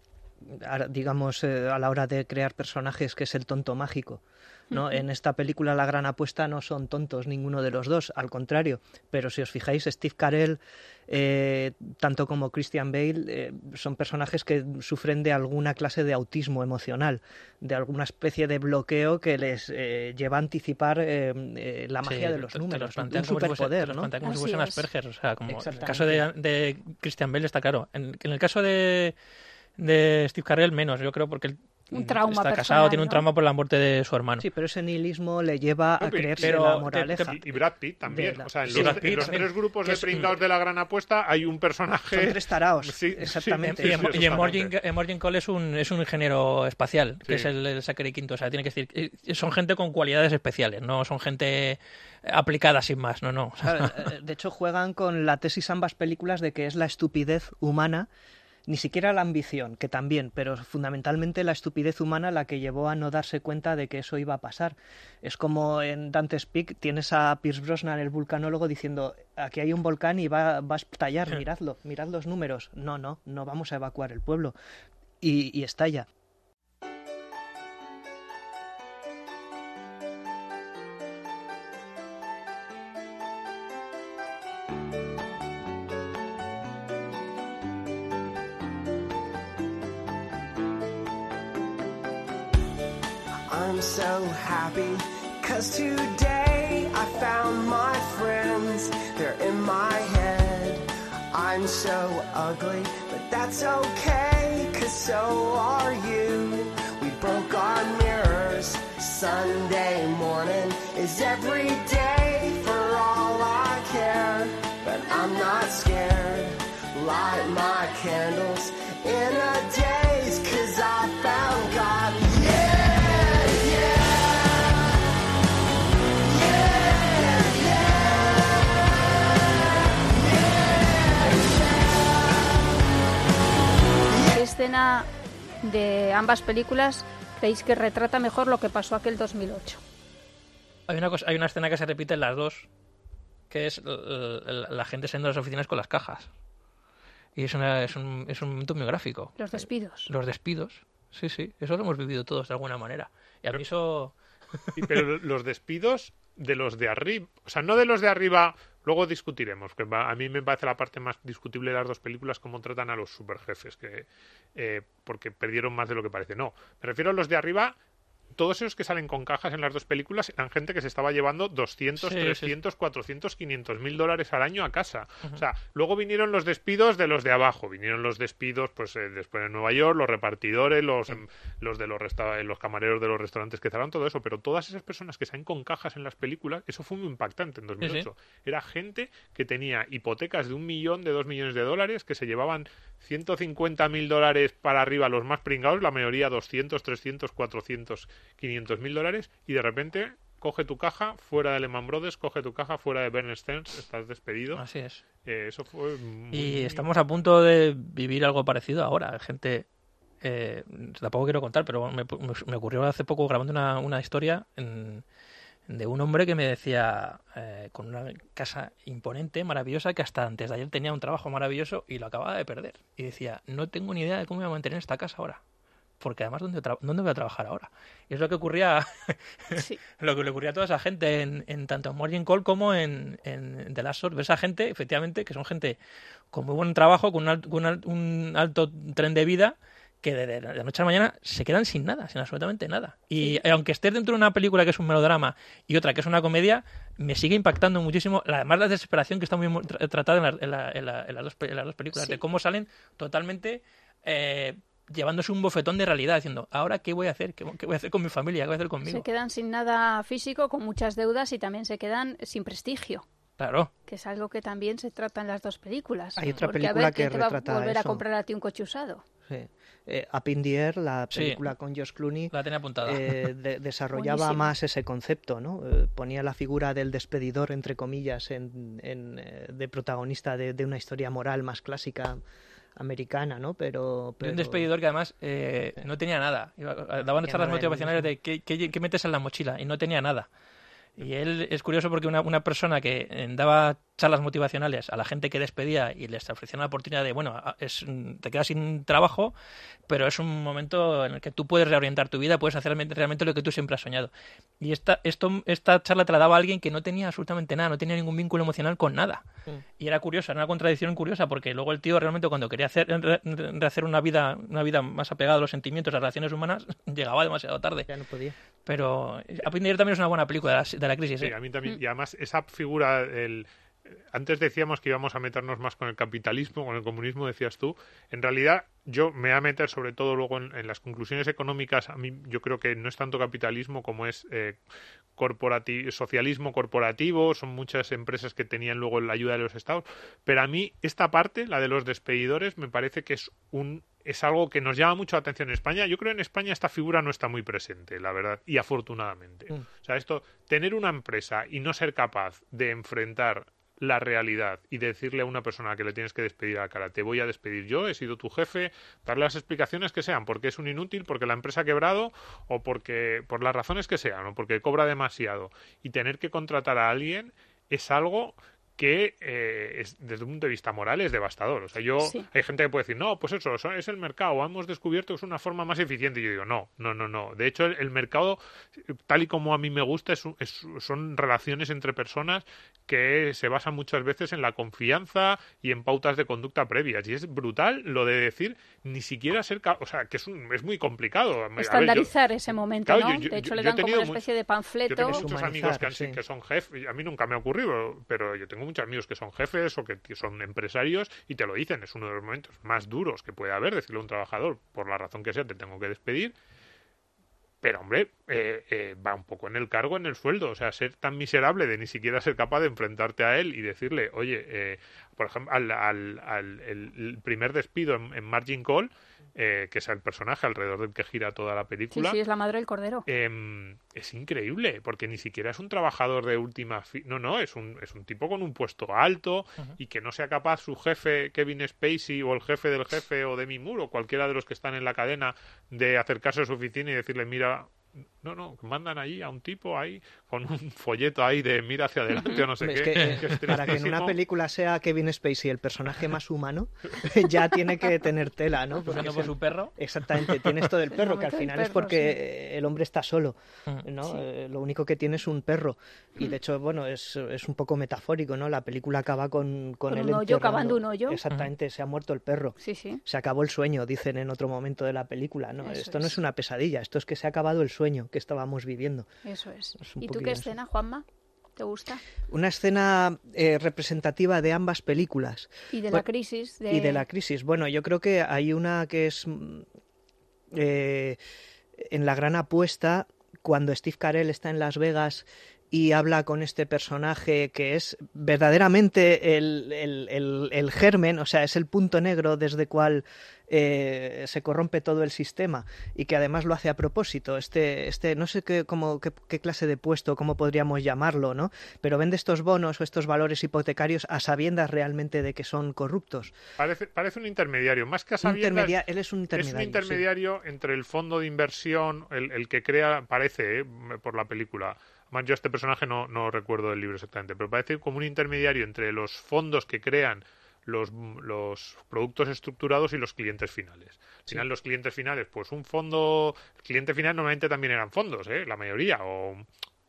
digamos, eh, a la hora de crear personajes, que es el tonto mágico, ¿no? Uh-huh. En esta película La Gran Apuesta no son tontos ninguno de los dos, al contrario. Pero si os fijáis, Steve Carell, eh, tanto como Christian Bale, eh, son personajes que sufren de alguna clase de autismo emocional, de alguna especie de bloqueo que les eh, lleva a anticipar eh, eh, la magia sí, de los te, números, te un superpoder, ¿no? Como si fuesen Asperger, o sea, como en el caso de, de Christian Bale está claro. En, en el caso de de Steve Carell menos, yo creo, porque él un trauma está personal, casado, tiene un ¿no? trauma por la muerte de su hermano. Sí, pero ese nihilismo le lleva a creerse pero, la moraleja. Y Brad Pitt también. La... O sea, en sí, los, Pitt, en los también. tres grupos de es... pringados de La Gran Apuesta hay un personaje... Son tres taraos, sí, exactamente. Sí, y sí, en, y en Morgan, Morgan Cole es un, es un ingeniero espacial, que sí. es el, el Zachary Quinto. O sea, tiene que decir, son gente con cualidades especiales, no son gente aplicada sin más, no, no. Claro, de hecho, juegan con la tesis ambas películas de que es la estupidez humana, ni siquiera la ambición, que también, pero fundamentalmente la estupidez humana la que llevó a no darse cuenta de que eso iba a pasar. Es como en Dante's Peak tienes a Pierce Brosnan, el vulcanólogo, diciendo, aquí hay un volcán y va, va a estallar, miradlo, mirad los números. No, no, no vamos a evacuar el pueblo. Y, y estalla. I'm so happy, 'cause today I found my friends, they're in my head. I'm so ugly, but that's okay, 'cause so are you. We broke our mirrors, Sunday morning is every day for all I care. But I'm not scared, light my candles in a daze, 'cause I found God. ¿Qué escena de ambas películas creéis que retrata mejor lo que pasó aquel dos mil ocho? Hay una cosa, hay una escena que se repite en las dos, que es la, la gente saliendo de las oficinas con las cajas. Y es, una, es, un, es un momento muy gráfico. Los despidos. Los despidos, sí, sí. Eso lo hemos vivido todos de alguna manera. Y a mí eso... Pero los despidos de los de arriba, o sea, no de los de arriba, luego discutiremos, que a mí me parece la parte más discutible de las dos películas, cómo tratan a los superjefes, que eh, porque perdieron más de lo que parece. No, me refiero a los de arriba. Todos esos que salen con cajas en las dos películas eran gente que se estaba llevando doscientos, sí, trescientos, sí. cuatrocientos, quinientos mil dólares al año a casa. Uh-huh. O sea, luego vinieron los despidos de los de abajo. Vinieron los despidos, pues eh, después en Nueva York, los repartidores, los, sí. los de los, resta- los camareros de los restaurantes que cerraron, todo eso. Pero todas esas personas que salen con cajas en las películas, eso fue muy impactante en dos mil ocho. Sí, sí. Era gente que tenía hipotecas de un millón, de dos millones de dólares, que se llevaban ciento cincuenta mil dólares para arriba los más pringados, la mayoría doscientos, trescientos, cuatrocientos, quinientos mil dólares, y de repente coge tu caja fuera de Lehman Brothers, coge tu caja fuera de Bear Stearns, estás despedido. Así es. Eh, eso fue muy... Y estamos a punto de vivir algo parecido ahora. Gente, eh, tampoco quiero contar, pero me, me ocurrió hace poco grabando una, una historia en, de un hombre que me decía, eh, con una casa imponente, maravillosa, que hasta antes de ayer tenía un trabajo maravilloso y lo acababa de perder. Y decía, no tengo ni idea de cómo voy a mantener esta casa ahora. Porque además, ¿dónde, tra- ¿dónde voy a trabajar ahora? Y es lo que ocurría sí. lo que le ocurría a toda esa gente, en, en tanto en Morgan Call como en, en The Last Shore. Esa gente, efectivamente, que son gente con muy buen trabajo, con un, al- con un, al- un alto tren de vida, que de, de la noche a la mañana se quedan sin nada, sin absolutamente nada. Y sí. aunque estés dentro de una película que es un melodrama y otra que es una comedia, me sigue impactando muchísimo, además la desesperación que está muy tratada en, la, en, la, en, la, en, las, dos, en las dos películas, sí. de cómo salen totalmente... Eh, llevándose un bofetón de realidad, diciendo, ¿ahora qué voy a hacer? ¿Qué, ¿Qué voy a hacer con mi familia? ¿Qué voy a hacer conmigo? Se quedan sin nada físico, con muchas deudas y también se quedan sin prestigio. Claro. Que es algo que también se trata en las dos películas. Hay otra Porque, película a ver, que te va retrata a volver eso. a comprar a ti un coche usado. Sí. Eh, Up in the Air, la película sí. con George Clooney, la tenía apuntada. Eh, de, desarrollaba más ese concepto, ¿no? Eh, ponía la figura del despedidor, entre comillas, en, en, eh, de protagonista de, de una historia moral más clásica americana, ¿no? Pero, pero... un despedidor que además eh, no tenía nada. Daban charlas motivacionales de ¿qué, qué, qué metes en la mochila? Y no tenía nada. Y él es curioso porque una, una persona que daba charlas motivacionales a la gente que despedía y les ofrecía una oportunidad de, bueno, es, te quedas sin trabajo, pero es un momento en el que tú puedes reorientar tu vida, puedes hacer realmente, realmente lo que tú siempre has soñado. Y esta, esto, esta charla te la daba alguien que no tenía absolutamente nada, no tenía ningún vínculo emocional con nada. Sí. Y era curiosa, era una contradicción curiosa, porque luego el tío realmente cuando quería hacer re, rehacer una vida, una vida más apegada a los sentimientos, a las relaciones humanas, llegaba demasiado tarde. Ya no podía. Pero Up in the Air también es una buena película de la, de la crisis. Sí, ¿eh? a mí también. Y además esa figura, el... antes decíamos que íbamos a meternos más con el capitalismo, con el comunismo, decías tú. En realidad, yo me voy a meter sobre todo luego en, en las conclusiones económicas. A mí yo creo que no es tanto capitalismo como es eh, corporati- socialismo corporativo. Son muchas empresas que tenían luego la ayuda de los estados. Pero a mí esta parte, la de los despedidores, me parece que es un es algo que nos llama mucho la atención en España. Yo creo que en España esta figura no está muy presente, la verdad, y afortunadamente. Mm. O sea, esto, tener una empresa y no ser capaz de enfrentar la realidad y decirle a una persona que le tienes que despedir a la cara, te voy a despedir yo, he sido tu jefe, darle las explicaciones que sean, porque es un inútil, porque la empresa ha quebrado o porque por las razones que sean, o porque cobra demasiado, y tener que contratar a alguien es algo que eh, es, desde un punto de vista moral es devastador. O sea, yo sí. Hay gente que puede decir, no, pues eso, eso es el mercado, hemos descubierto que es una forma más eficiente. Y yo digo, no, no, no, no. De hecho, el, el mercado, tal y como a mí me gusta, es, es, son relaciones entre personas que se basan muchas veces en la confianza y en pautas de conducta previas. Y es brutal lo de decir, ni siquiera ser... O sea, que es, un, es muy complicado. Estandarizar ver, yo, ese momento, claro, ¿no? yo, yo, de hecho, yo, le dan como una muy, especie de panfleto. Yo tengo muchos amigos que, han, sí. que son jefes, a mí nunca me ha ocurrido, pero yo tengo muchos amigos que son jefes o que son empresarios y te lo dicen, es uno de los momentos más duros que puede haber, decirle a un trabajador, por la razón que sea, te tengo que despedir, pero hombre, eh, eh, va un poco en el cargo, en el sueldo, o sea, ser tan miserable de ni siquiera ser capaz de enfrentarte a él y decirle, oye, eh, por ejemplo, al, al, al el, el primer despido en, en Margin Call, Eh, que es el personaje alrededor del que gira toda la película. Sí, sí, es la madre del cordero. Eh, es increíble, porque ni siquiera es un trabajador de última... Fi- no, no, es un, es un tipo con un puesto alto uh-huh. y que no sea capaz su jefe, Kevin Spacey, o el jefe del jefe, o Demi Moore, o cualquiera de los que están en la cadena, de acercarse a su oficina y decirle, mira... No, no, mandan allí a un tipo ahí con un folleto ahí de mira hacia adelante o no sé es qué. Que, que es para que en una película sea Kevin Spacey el personaje más humano, ya tiene que tener tela, ¿no? Porque por su perro. Exactamente, tiene esto del perro, que al final perro, es porque sí. el hombre está solo, ¿no? Sí. Eh, lo único que tiene es un perro. Y de hecho, bueno, es, es un poco metafórico, ¿no? La película acaba con, con, con él un hoyo, enterrando. cavando un hoyo. Exactamente, uh-huh. Se ha muerto el perro. Sí, sí. Se acabó el sueño, dicen en otro momento de la película, ¿no? Eso esto es. no es una pesadilla, esto es que se ha acabado el sueño que estábamos viviendo. Eso es. es ¿Y tú qué escena, eso. Juanma? ¿Te gusta? Una escena eh, representativa de ambas películas. Y de bueno, la crisis. De... Y de la crisis. Bueno, yo creo que hay una que es eh, en La Gran Apuesta, cuando Steve Carell está en Las Vegas y habla con este personaje que es verdaderamente el, el, el, el germen, o sea, es el punto negro desde cual eh, se corrompe todo el sistema, y que además lo hace a propósito. Este, este no sé qué, cómo, qué, qué clase de puesto, cómo podríamos llamarlo, ¿no? Pero vende estos bonos o estos valores hipotecarios a sabiendas realmente de que son corruptos. Parece, parece un intermediario, más que a sabiendas. Intermedia- él es un intermediario. Es un intermediario sí. entre el fondo de inversión, el, el que crea, parece, eh, por la película. Más yo este personaje no, no recuerdo el libro exactamente, pero parece como un intermediario entre los fondos que crean los, los productos estructurados y los clientes finales. Al final sí. Los clientes finales, pues un fondo, el cliente final normalmente también eran fondos, ¿eh? La mayoría, o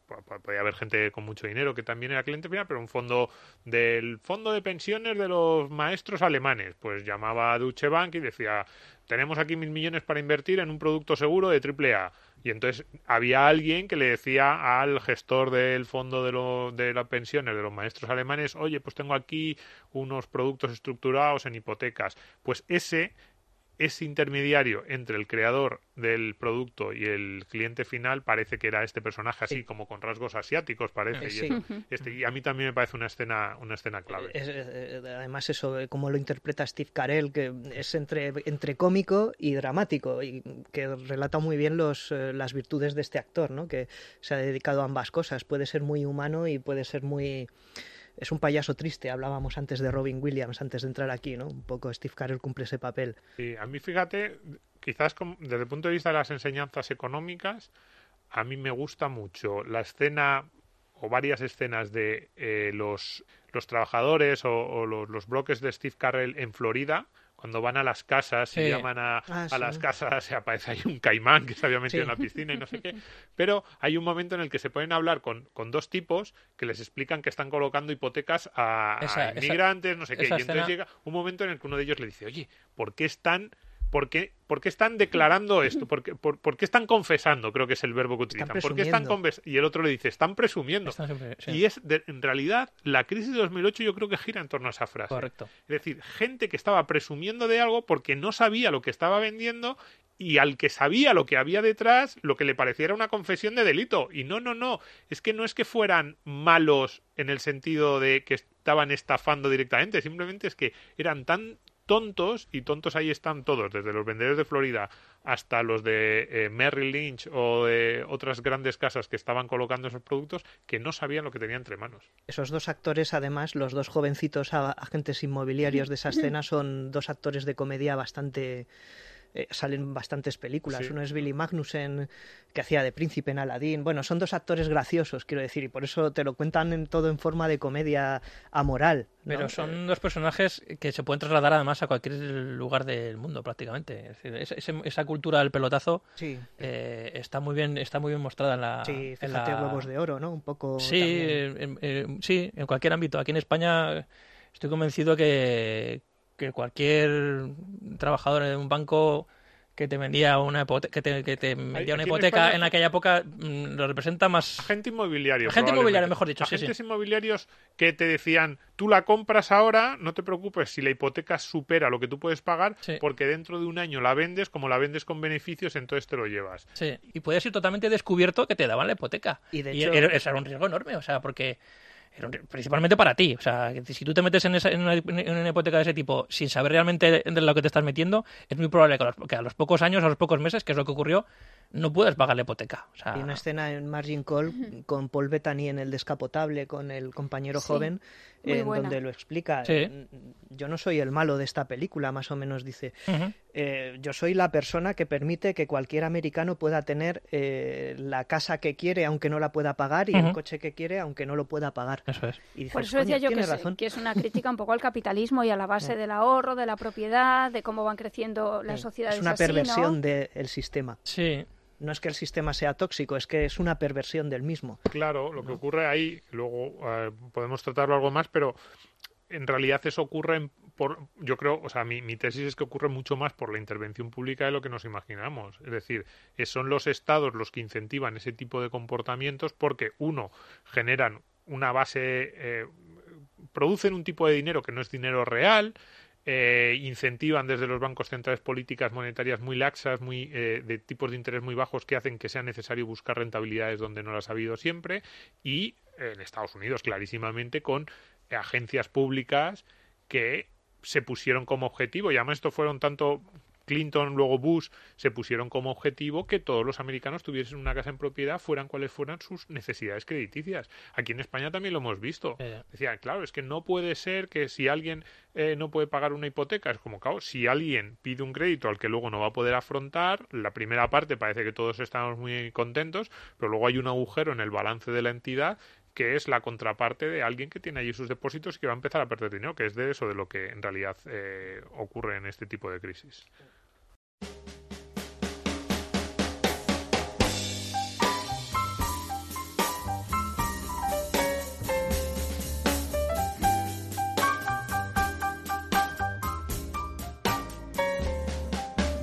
podía haber gente con mucho dinero que también era cliente final, pero un fondo del fondo de pensiones de los maestros alemanes, pues llamaba a Deutsche Bank y decía, tenemos aquí mil millones para invertir en un producto seguro de triple A. Y entonces había alguien que le decía al gestor del fondo de, lo, de las pensiones de los maestros alemanes, oye, pues tengo aquí unos productos estructurados en hipotecas. Pues ese, ese intermediario entre el creador del producto y el cliente final parece que era este personaje así, sí. como con rasgos asiáticos, parece. Sí. Y, eso, este, y a mí también me parece una escena, una escena clave. Es, es, además eso, como lo interpreta Steve Carell, que es entre, entre cómico y dramático, y que relata muy bien los, las virtudes de este actor, ¿no? Que se ha dedicado a ambas cosas. Puede ser muy humano y puede ser muy... Es un payaso triste, hablábamos antes de Robin Williams, antes de entrar aquí, ¿no? Un poco Steve Carell cumple ese papel. Sí, a mí, fíjate, quizás desde el punto de vista de las enseñanzas económicas, a mí me gusta mucho la escena o varias escenas de eh, los, los trabajadores o, o los, los bloques de Steve Carell en Florida, cuando van a las casas y sí. llaman a, ah, a sí. las casas, se aparece ahí un caimán que se había metido sí. en la piscina y no sé qué. Pero hay un momento en el que se ponen a hablar con, con dos tipos que les explican que están colocando hipotecas a, esa, a inmigrantes, esa, no sé qué. Y entonces escena... llega un momento en el que uno de ellos le dice, oye, ¿por qué están... ¿Por qué, ¿Por qué están declarando esto? ¿Por qué, por, ¿Por qué están confesando? Creo que es el verbo que utilizan. ¿Por qué están conves- y el otro le dice, están presumiendo. Están siempre, sí. Y es, de, en realidad, la crisis de dos mil ocho yo creo que gira en torno a esa frase. Correcto. Es decir, gente que estaba presumiendo de algo porque no sabía lo que estaba vendiendo y al que sabía lo que había detrás, lo que le pareciera una confesión de delito. Y no, no, no. Es que no es que fueran malos en el sentido de que estaban estafando directamente. Simplemente es que eran tan... tontos, y tontos ahí están todos, desde los vendedores de Florida hasta los de eh, Merrill Lynch o de otras grandes casas que estaban colocando esos productos, que no sabían lo que tenían entre manos. Esos dos actores, además, los dos jovencitos agentes inmobiliarios de esa escena, son dos actores de comedia bastante... Eh, salen bastantes películas. Sí. Uno es Billy Magnussen, que hacía de príncipe en Aladdin. Bueno, son dos actores graciosos, quiero decir, y por eso te lo cuentan en todo en forma de comedia amoral, ¿no? Pero son dos personajes que se pueden trasladar además a cualquier lugar del mundo prácticamente. Es decir, esa, esa, esa cultura del pelotazo sí. eh, está muy bien, está muy bien mostrada en la. Sí, fíjate, en la... Huevos de Oro, ¿no? Un poco. Sí, en, en, sí, en cualquier ámbito. Aquí en España estoy convencido que que cualquier trabajador de un banco que te vendía una hipoteca, que te, que te vendía una hipoteca en, España, en aquella época mmm, lo representa más... Agente inmobiliario. Agente inmobiliario, mejor dicho. Agentes sí, sí. inmobiliarios que te decían, tú la compras ahora, no te preocupes si la hipoteca supera lo que tú puedes pagar, sí. porque dentro de un año la vendes, como la vendes con beneficios, entonces te lo llevas. Sí, y puedes ir totalmente descubierto que te daban la hipoteca. Y de y hecho... eso era un riesgo enorme, o sea, porque... principalmente para ti, o sea, si tú te metes en, esa, en, una, en una hipoteca de ese tipo sin saber realmente de lo que te estás metiendo, es muy probable que a, los, que a los pocos años, a los pocos meses, que es lo que ocurrió, no puedes pagar la hipoteca. O sea... Hay una escena en Margin Call uh-huh. con Paul Bettany en el descapotable con el compañero sí, joven en donde lo explica. Sí. Yo no soy el malo de esta película, más o menos dice. Uh-huh. Eh, yo soy la persona que permite que cualquier americano pueda tener eh, la casa que quiere aunque no la pueda pagar y uh-huh. el coche que quiere aunque no lo pueda pagar. Eso es. Y dices, por eso decía yo que es, razón. que es una crítica un poco al capitalismo y a la base del ahorro, de la propiedad, de cómo van creciendo las sí. sociedades. Es una así, perversión ¿no? del sistema. Sí. No es que el sistema sea tóxico, es que es una perversión del mismo. Claro, lo que ¿no? ocurre ahí, luego eh, podemos tratarlo algo más, pero en realidad eso ocurre en, por, yo creo, o sea, mi, mi tesis es que ocurre mucho más por la intervención pública de lo que nos imaginamos. Es decir, son los estados los que incentivan ese tipo de comportamientos porque, uno, generan una base, eh, producen un tipo de dinero que no es dinero real, Eh, incentivan desde los bancos centrales políticas monetarias muy laxas, muy eh, de tipos de interés muy bajos que hacen que sea necesario buscar rentabilidades donde no las ha habido siempre, y eh, en Estados Unidos clarísimamente con eh, agencias públicas que se pusieron como objetivo, y además esto fueron tanto Clinton, luego Bush, se pusieron como objetivo que todos los americanos tuviesen una casa en propiedad, fueran cuales fueran sus necesidades crediticias. Aquí en España también lo hemos visto. Yeah. Decía, claro, es que no puede ser que si alguien eh, no puede pagar una hipoteca, es como, claro, si alguien pide un crédito al que luego no va a poder afrontar, la primera parte parece que todos estamos muy contentos, pero luego hay un agujero en el balance de la entidad que es la contraparte de alguien que tiene allí sus depósitos y que va a empezar a perder dinero, que es de eso de lo que en realidad eh, ocurre en este tipo de crisis.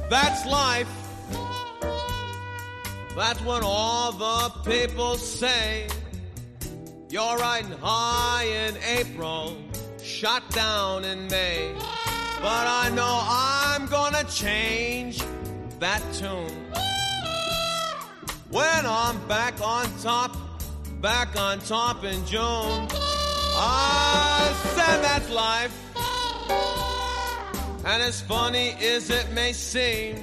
That's life. That's what all the people say. You're riding high in April, shot down in May. But I know I'm gonna change that tune. When I'm back on top, back on top in June. I said that's life. And as funny as it may seem,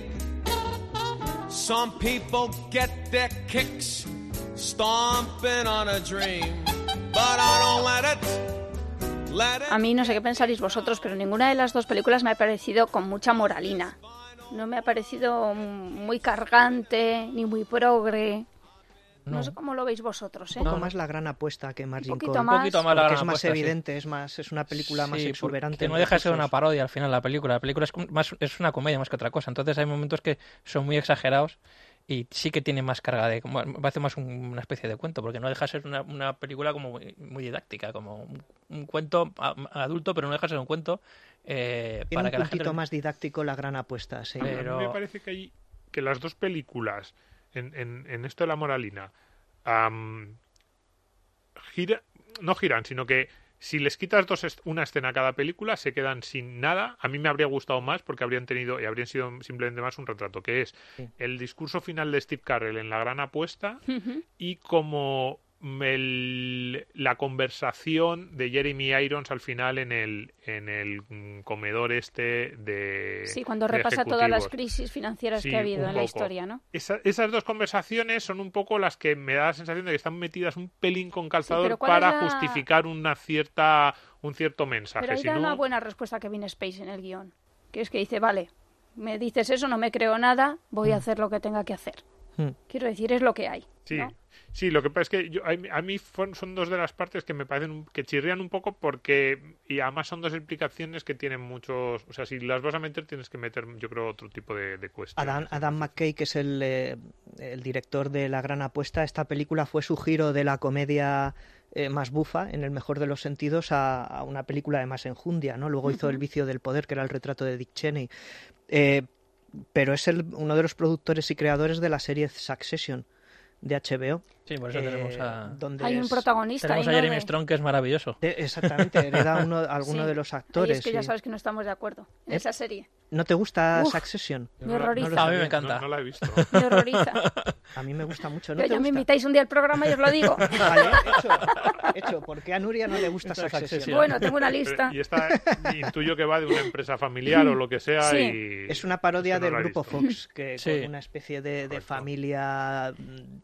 some people get their kicks stomping on a dream. But I don't let it, let it. A mí no sé qué pensaréis vosotros, pero ninguna de las dos películas me ha parecido con mucha moralina. No me ha parecido muy cargante, ni muy progre. No, no sé cómo lo veis vosotros, ¿eh? Un poco más La Gran Apuesta que Margin Call. Un poquito más La Gran es más Apuesta, evidente, sí. es más es una película sí, más exuberante. Que no deja de ser una parodia al final la película. La película es más es una comedia más que otra cosa. Entonces hay momentos que son muy exagerados y sí que tiene más carga de... parece más un, una especie de cuento, porque no deja de ser una, una película como muy, muy didáctica, como un, un cuento adulto, pero no deja de ser un cuento eh, tiene para un que la puntito gente... más didáctico La Gran Apuesta, sí. Pero... A mí me parece que, hay, que las dos películas, en, en, en esto de la moralina, um, gira, no giran, sino que si les quitas dos est- una escena a cada película, se quedan sin nada. A mí me habría gustado más porque habrían tenido y habrían sido simplemente más un retrato, que es sí. el discurso final de Steve Carell en La Gran Apuesta uh-huh. y como el, la conversación de Jeremy Irons al final en el en el comedor este de sí, cuando de repasa todas las crisis financieras sí, que ha habido en poco. la historia, ¿no? Esa, esas dos conversaciones son un poco las que me da la sensación de que están metidas un pelín con calzador sí, para la... justificar una cierta un cierto mensaje. Pero ahí si da no... una buena respuesta a Kevin Spacey en el guión, que es que dice, vale, me dices eso, no me creo nada, voy mm. a hacer lo que tenga que hacer. Mm. Quiero decir, es lo que hay. Sí, ¿no? sí, lo que pasa es que yo, a mí son dos de las partes que me parecen que chirrían un poco porque, y además son dos explicaciones que tienen muchos, o sea, si las vas a meter tienes que meter, yo creo, otro tipo de, de cuestiones. Adam, Adam McKay, que es el, eh, el director de La Gran Apuesta, esta película fue su giro de la comedia eh, más bufa, en el mejor de los sentidos, a, a una película de más enjundia, ¿no? Luego uh-huh. hizo El vicio del poder, que era el retrato de Dick Cheney. Eh, pero es el, uno de los productores y creadores de la serie Succession de H B O. Sí, por eso eh, tenemos a... Hay un protagonista. Tenemos ahí, a Jeremy ¿no? Strong, que es maravilloso. De, exactamente, hereda uno, alguno sí. de los actores. Ahí es que ya sí. sabes que no estamos de acuerdo en ¿Eh? esa serie. ¿No te gusta Uf, Succession? Me horroriza. No, no a mí me encanta. No, no la he visto. Me horroriza. A mí me gusta mucho. ¿No Pero te ya gusta? me invitáis un día al programa y os lo digo. Vale, hecho. hecho. ¿Por qué a Nuria no le gusta Succession? Bueno, tengo una lista. Y esta intuyo que va de una emprsa familiar o lo que sea. Sí. Y... Es una parodia no del grupo Fox, que sí. con una especie de, de familia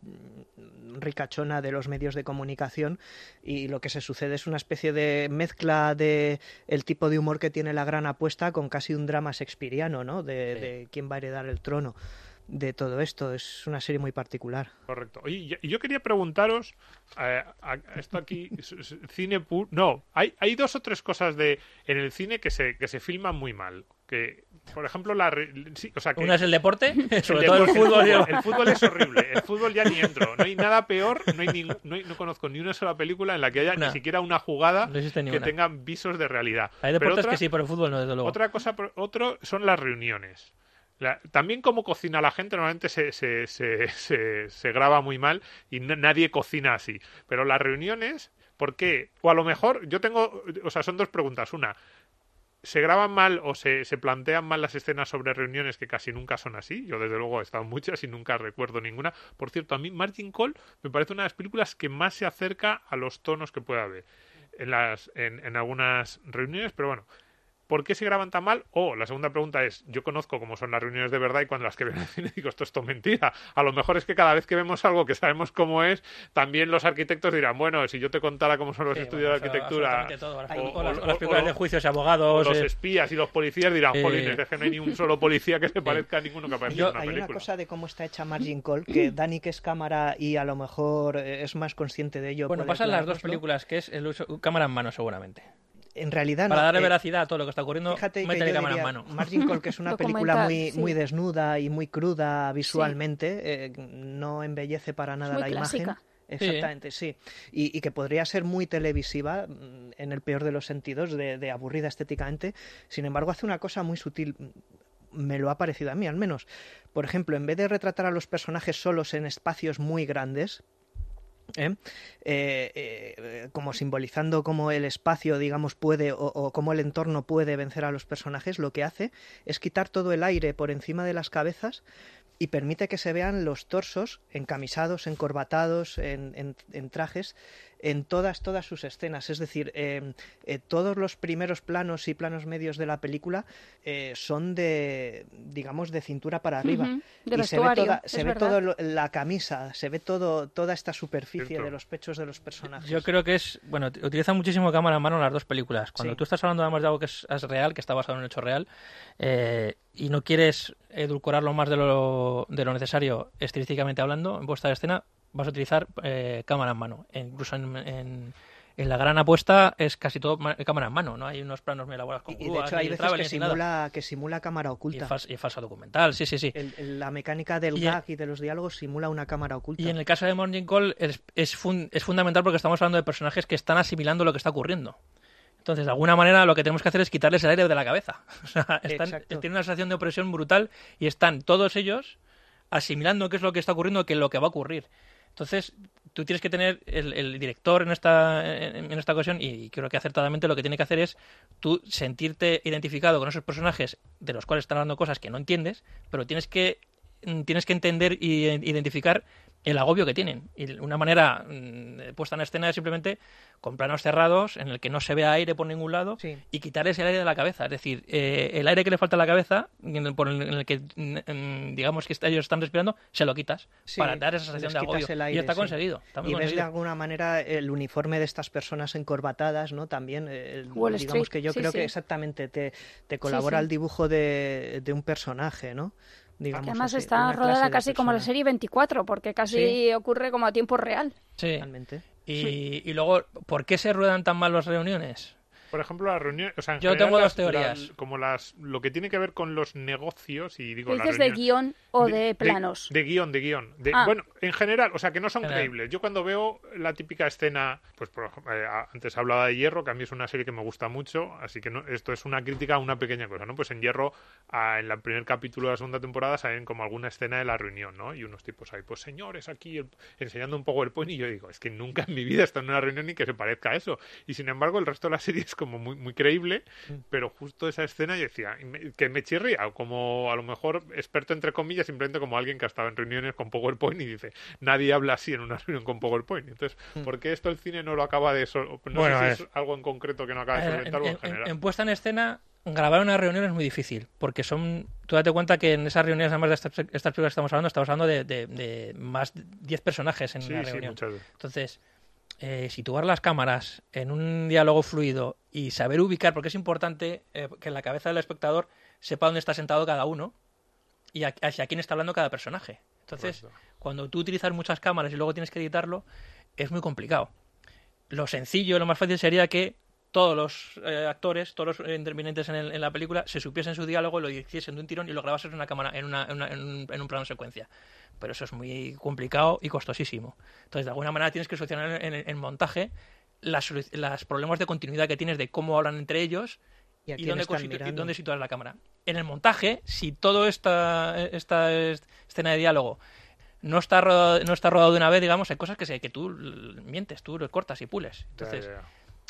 ricachona de los medios de comunicación, y lo que se sucede es una especie de mezcla de el tipo de humor que tiene La Gran Apuesta con casi un drama shakespeariano, ¿no? De, sí. de quién va a heredar el trono de todo esto. Es una serie muy particular. Correcto. Y yo quería preguntaros, eh, a, a esto aquí, cine puro... No, hay, hay dos o tres cosas de en el cine que se, que se filman muy mal. Que, por ejemplo, la... Sí, o sea, que, ¿una es el deporte? Sobre el todo deporte, el fútbol. El fútbol, el fútbol es horrible. El fútbol ya ni entro. No hay nada peor. No, hay ni, no, hay, no conozco ni una sola película en la que haya no. ni siquiera una jugada no que una. tenga visos de realidad. Hay deportes otra, que sí, pero el fútbol no, desde luego. Otra cosa, otro son las reuniones. La, también como cocina la gente normalmente se, se, se, se, se graba muy mal y n- nadie cocina así. Pero las reuniones, ¿por qué? O a lo mejor yo tengo, o sea, son dos preguntas. Una, ¿se graban mal o se, se plantean mal las escenas sobre reuniones que casi nunca son así? Yo desde luego he estado en muchas y nunca recuerdo ninguna. Por cierto, a mí Margin Call me parece una de las películas que más se acerca a los tonos que puede haber en, las, en, en algunas reuniones, pero bueno. ¿Por qué se graban tan mal? O, la segunda pregunta es, yo conozco cómo son las reuniones de verdad y cuando las que veo en el cine digo, esto, esto es mentira. A lo mejor es que cada vez que vemos algo que sabemos cómo es, también los arquitectos dirán, bueno, si yo te contara cómo son los sí, estudios bueno, de arquitectura... Todo, las, o, o, las, o, o las películas o, de juicios y abogados... O los eh, espías y los policías dirán, eh, jolines, es que no hay ni un solo policía que se parezca a ninguno que aparezca yo, en una hay película. Hay una cosa de cómo está hecha Margin Call, que Dani, que es cámara y a lo mejor es más consciente de ello... Bueno, pasan las dos películas, que es el uso, cámara en mano seguramente. En realidad para no, darle eh, veracidad a todo lo que está ocurriendo, fíjate métele que yo cámara diría, en mano. Margin Call, que es una película muy, sí. muy desnuda y muy cruda visualmente, sí. eh, no embellece para nada muy la clásica. imagen. Exactamente, sí. sí. Y, y que podría ser muy televisiva, en el peor de los sentidos, de, de aburrida estéticamente. Sin embargo, hace una cosa muy sutil. me lo ha parecido a mí al menos. Por ejemplo, en vez de retratar a los personajes solos en espacios muy grandes, ¿Eh? Eh, eh, como simbolizando cómo el espacio, digamos, puede o, o cómo el entorno puede vencer a los personajes, lo que hace es quitar todo el aire por encima de las cabezas y permite que se vean los torsos encamisados, encorbatados, en, en, en trajes, en todas, todas sus escenas. Es decir, eh, eh, todos los primeros planos y planos medios de la película eh, son de, digamos, de cintura para arriba. Uh-huh. De y vestuario, se ve toda, es se ve todo la camisa, se ve todo, toda esta superficie Cierto. de los pechos de los personajes. Yo creo que es, bueno, utiliza muchísimo cámara en mano en las dos películas. Cuando sí. tú estás hablando además de algo que es, es real, que está basado en un hecho real, eh, y no quieres edulcorarlo más de lo, de lo necesario estilísticamente hablando, en vuestra escena vas a utilizar eh, cámara en mano. E incluso en, en, en la gran apuesta es casi todo ma- cámara en mano, ¿no? Hay unos planos muy elaborados con y, y de hecho hay veces que simula, que simula cámara oculta. Y, fals- y falsa documental, sí, sí, sí. El, el, la mecánica del y gag en, y de los diálogos simula una cámara oculta. Y en el caso de Margin Call es, es, fun- es fundamental porque estamos hablando de personajes que están asimilando lo que está ocurriendo. Entonces, de alguna manera, lo que tenemos que hacer es quitarles el aire de la cabeza. O sea, están, tienen una sensación de opresión brutal y están todos ellos asimilando qué es lo que está ocurriendo, qué es lo que va a ocurrir. Entonces, tú tienes que tener el, el director en esta, en, en esta ocasión, y creo que acertadamente lo que tiene que hacer es tú sentirte identificado con esos personajes de los cuales están hablando cosas que no entiendes, pero tienes que, tienes que entender y identificar el agobio que tienen. Y una manera mmm, puesta en escena es simplemente con planos cerrados en el que no se vea aire por ningún lado sí. y quitar ese aire de la cabeza. Es decir, eh, el aire que le falta a la cabeza, en el, por el, en el que en, digamos que ellos están respirando, se lo quitas sí, para dar esa sensación de agobio. Aire, y está sí. conseguido. Está muy y conseguido. ves de alguna manera el uniforme de estas personas encorbatadas, ¿no? También, eh, digamos Street. que yo sí, creo sí. que exactamente te, te colabora sí, sí. al dibujo de, de un personaje, ¿no? Digamos además así, está rodada casi como la serie veinticuatro, porque casi sí. ocurre como a tiempo real. Sí, realmente. Y, sí. y luego, ¿por qué se ruedan tan mal las reuniones? Por ejemplo, las reuniones... O sea, en Yo general, tengo las, dos teorías. Las, como las lo que tiene que ver con los negocios y digo... ¿Dices las de guión o de, de planos? De, de guión, de guión. De, ah. Bueno, en general, o sea, que no son general. creíbles. Yo cuando veo la típica escena... Pues por, eh, antes hablaba de Hierro, que a mí es una serie que me gusta mucho, así que no, esto es una crítica a una pequeña cosa, ¿no? Pues en Hierro, a, en el primer capítulo de la segunda temporada, salen como alguna escena de la reunión, ¿no? Y unos tipos ahí, pues señores, aquí el, enseñando un PowerPoint, y yo digo, es que nunca en mi vida he estado en una reunión ni que se parezca a eso. Y sin embargo, el resto de la serie es como muy, muy creíble, pero justo esa escena yo decía que me chirría, o como a lo mejor experto entre comillas, simplemente como alguien que ha estado en reuniones con PowerPoint y dice, nadie habla así en una reunión con PowerPoint. Entonces, ¿por qué esto el cine no lo acaba de eso? No bueno, sé si es algo en concreto que no acaba de solventar o en general. En, en puesta en escena, grabar una reunión es muy difícil, porque son, tú date cuenta que en esas reuniones, además de estas, estas películas que estamos hablando, estamos hablando de, de, de más de diez personajes en sí, una sí, reunión. Muchas veces. Entonces, Eh, situar las cámaras en un diálogo fluido y saber ubicar, porque es importante eh, que en la cabeza del espectador sepa dónde está sentado cada uno y a, hacia quién está hablando cada personaje. Entonces, Correcto. Cuando tú utilizas muchas cámaras y luego tienes que editarlo, es muy complicado. Lo sencillo, lo más fácil sería que todos los eh, actores, todos los intervinientes en, el, en la película se supiesen su diálogo, lo hiciesen de un tirón y lo grabasen en una cámara, en, una, en, una, en, un, en un plano secuencia. Pero eso es muy complicado y costosísimo. Entonces, de alguna manera tienes que solucionar en, en, en montaje las, las problemas de continuidad que tienes de cómo hablan entre ellos y, y dónde, situ- y dónde situar la cámara. En el montaje, si toda esta, esta escena de diálogo no está rodado, no está rodado de una vez, digamos, hay cosas que, se, que tú mientes, tú lo cortas y pules. Entonces, yeah,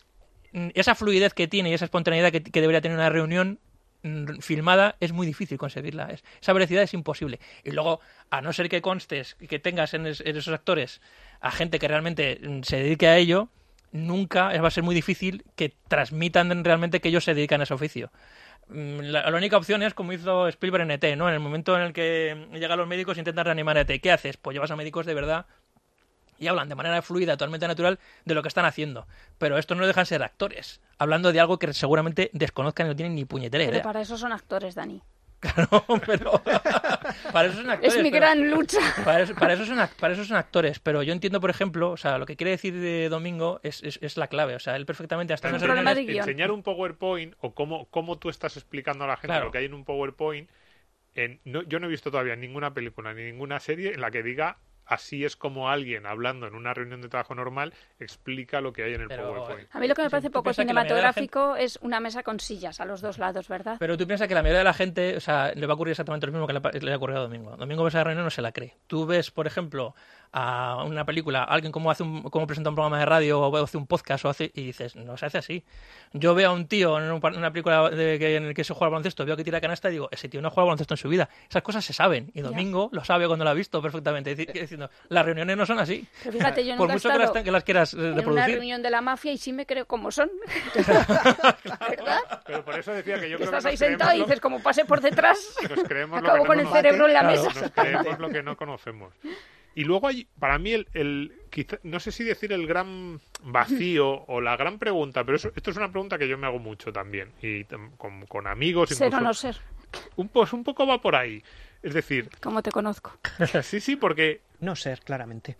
yeah. esa fluidez que tiene y esa espontaneidad que, que debería tener una reunión filmada es muy difícil conseguirla. Es, esa velocidad es imposible. Y luego, a no ser que constes, que tengas en, es, en esos actores a gente que realmente se dedique a ello, nunca va a ser muy difícil que transmitan realmente que ellos se dedican a ese oficio. La, la única opción es como hizo Spielberg en E T, ¿no? En el momento en el que llegan los médicos e intentan reanimar a E T, ¿qué haces? Pues llevas a médicos de verdad y hablan de manera fluida, totalmente natural, de lo que están haciendo. Pero estos no dejan ser actores, hablando de algo que seguramente desconozcan y no tienen ni puñetera idea. Pero para eso son actores, Dani. Claro, pero para eso son actores. Es mi pero, gran lucha. Para eso, para, eso son, para eso son actores, pero yo entiendo, por ejemplo, o sea, lo que quiere decir de Domingo es, es, es la clave. O sea, él perfectamente hasta en esas reuniones, enseñar un PowerPoint o cómo, cómo tú estás explicando a la gente claro. lo que hay en un PowerPoint. En, no, yo no he visto todavía ninguna película ni ninguna serie en la que diga así es como alguien hablando en una reunión de trabajo normal explica lo que hay en el Pero, PowerPoint. A mí lo que me parece poco cinematográfico gente... es una mesa con sillas a los dos lados, ¿verdad? Pero tú piensas que la mayoría de la gente, o sea, le va a ocurrir exactamente lo mismo que le, le ha ocurrido a Domingo. Domingo ves a la reunión y no se la cree. Tú ves, por ejemplo, a una película, alguien cómo hace un, cómo presenta un programa de radio o hace un podcast o hace, y dices, no se hace así. Yo veo a un tío en un, una película de, que, en el que se juega al baloncesto, veo que tira canasta y digo, ese tío no juega al baloncesto en su vida. Esas cosas se saben. Y Domingo yeah. lo sabe cuando lo ha visto perfectamente. Diciendo, las reuniones no son así. Pero fíjate, yo por mucho que las, que las quieras eh, en reproducir. Una reunión de la mafia y sí me creo como son. ¿Verdad? Pero por eso decía que yo que creo estás que ahí sentado y dices, como pase por detrás, nos creemos acabo lo que con no el nos, cerebro en la claro, mesa. Nos creemos lo que no conocemos. Y luego hay, para mí, el, el quizá, no sé si decir el gran vacío o la gran pregunta, pero eso, esto es una pregunta que yo me hago mucho también, y con, con amigos. ¿Ser incluso, o no ser? Un, pues un poco va por ahí. Es decir... ¿Cómo te conozco? Sí, sí, porque... No ser, claramente.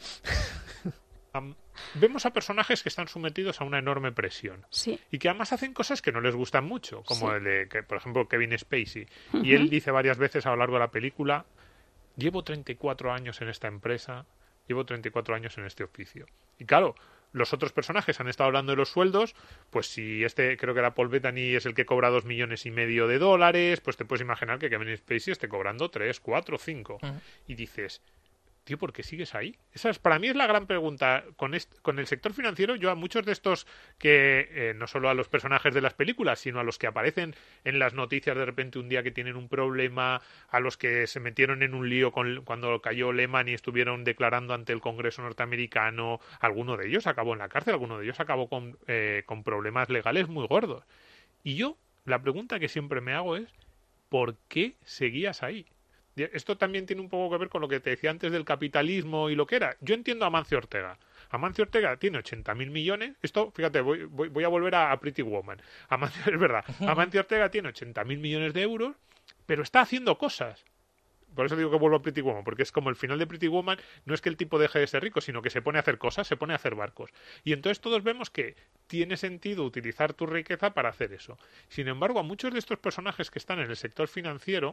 Um, vemos a personajes que están sometidos a una enorme presión. Sí. Y que además hacen cosas que no les gustan mucho, como sí. el de, que, por ejemplo, Kevin Spacey. Uh-huh. Y él dice varias veces a lo largo de la película... Llevo treinta y cuatro años en esta empresa, llevo treinta y cuatro años en este oficio. Y claro, los otros personajes han estado hablando de los sueldos, pues si este, creo que era Paul Bettany, es el que cobra dos millones y medio de dólares, pues te puedes imaginar que Kevin Spacey esté cobrando tres, cuatro, cinco. Uh-huh. Y dices, tío, ¿por qué sigues ahí? Esa es, para mí es la gran pregunta. Con, este, con el sector financiero, yo a muchos de estos que, eh, no solo a los personajes de las películas, sino a los que aparecen en las noticias de repente un día que tienen un problema, a los que se metieron en un lío con, cuando cayó Lehman y estuvieron declarando ante el Congreso norteamericano, alguno de ellos acabó en la cárcel, alguno de ellos acabó con, eh, con problemas legales muy gordos. Y yo, la pregunta que siempre me hago es, ¿por qué seguías ahí? Esto también tiene un poco que ver con lo que te decía antes del capitalismo y lo que era. Yo entiendo a Amancio Ortega. Amancio Ortega tiene ochenta mil millones. Esto, fíjate, voy, voy, voy a volver a, a Pretty Woman. Amancio, es verdad. Amancio Ortega tiene ochenta mil millones de euros, pero está haciendo cosas. Por eso digo que vuelvo a Pretty Woman, porque es como el final de Pretty Woman, no es que el tipo deje de ser rico, sino que se pone a hacer cosas, se pone a hacer barcos. Y entonces todos vemos que tiene sentido utilizar tu riqueza para hacer eso. Sin embargo, a muchos de estos personajes que están en el sector financiero,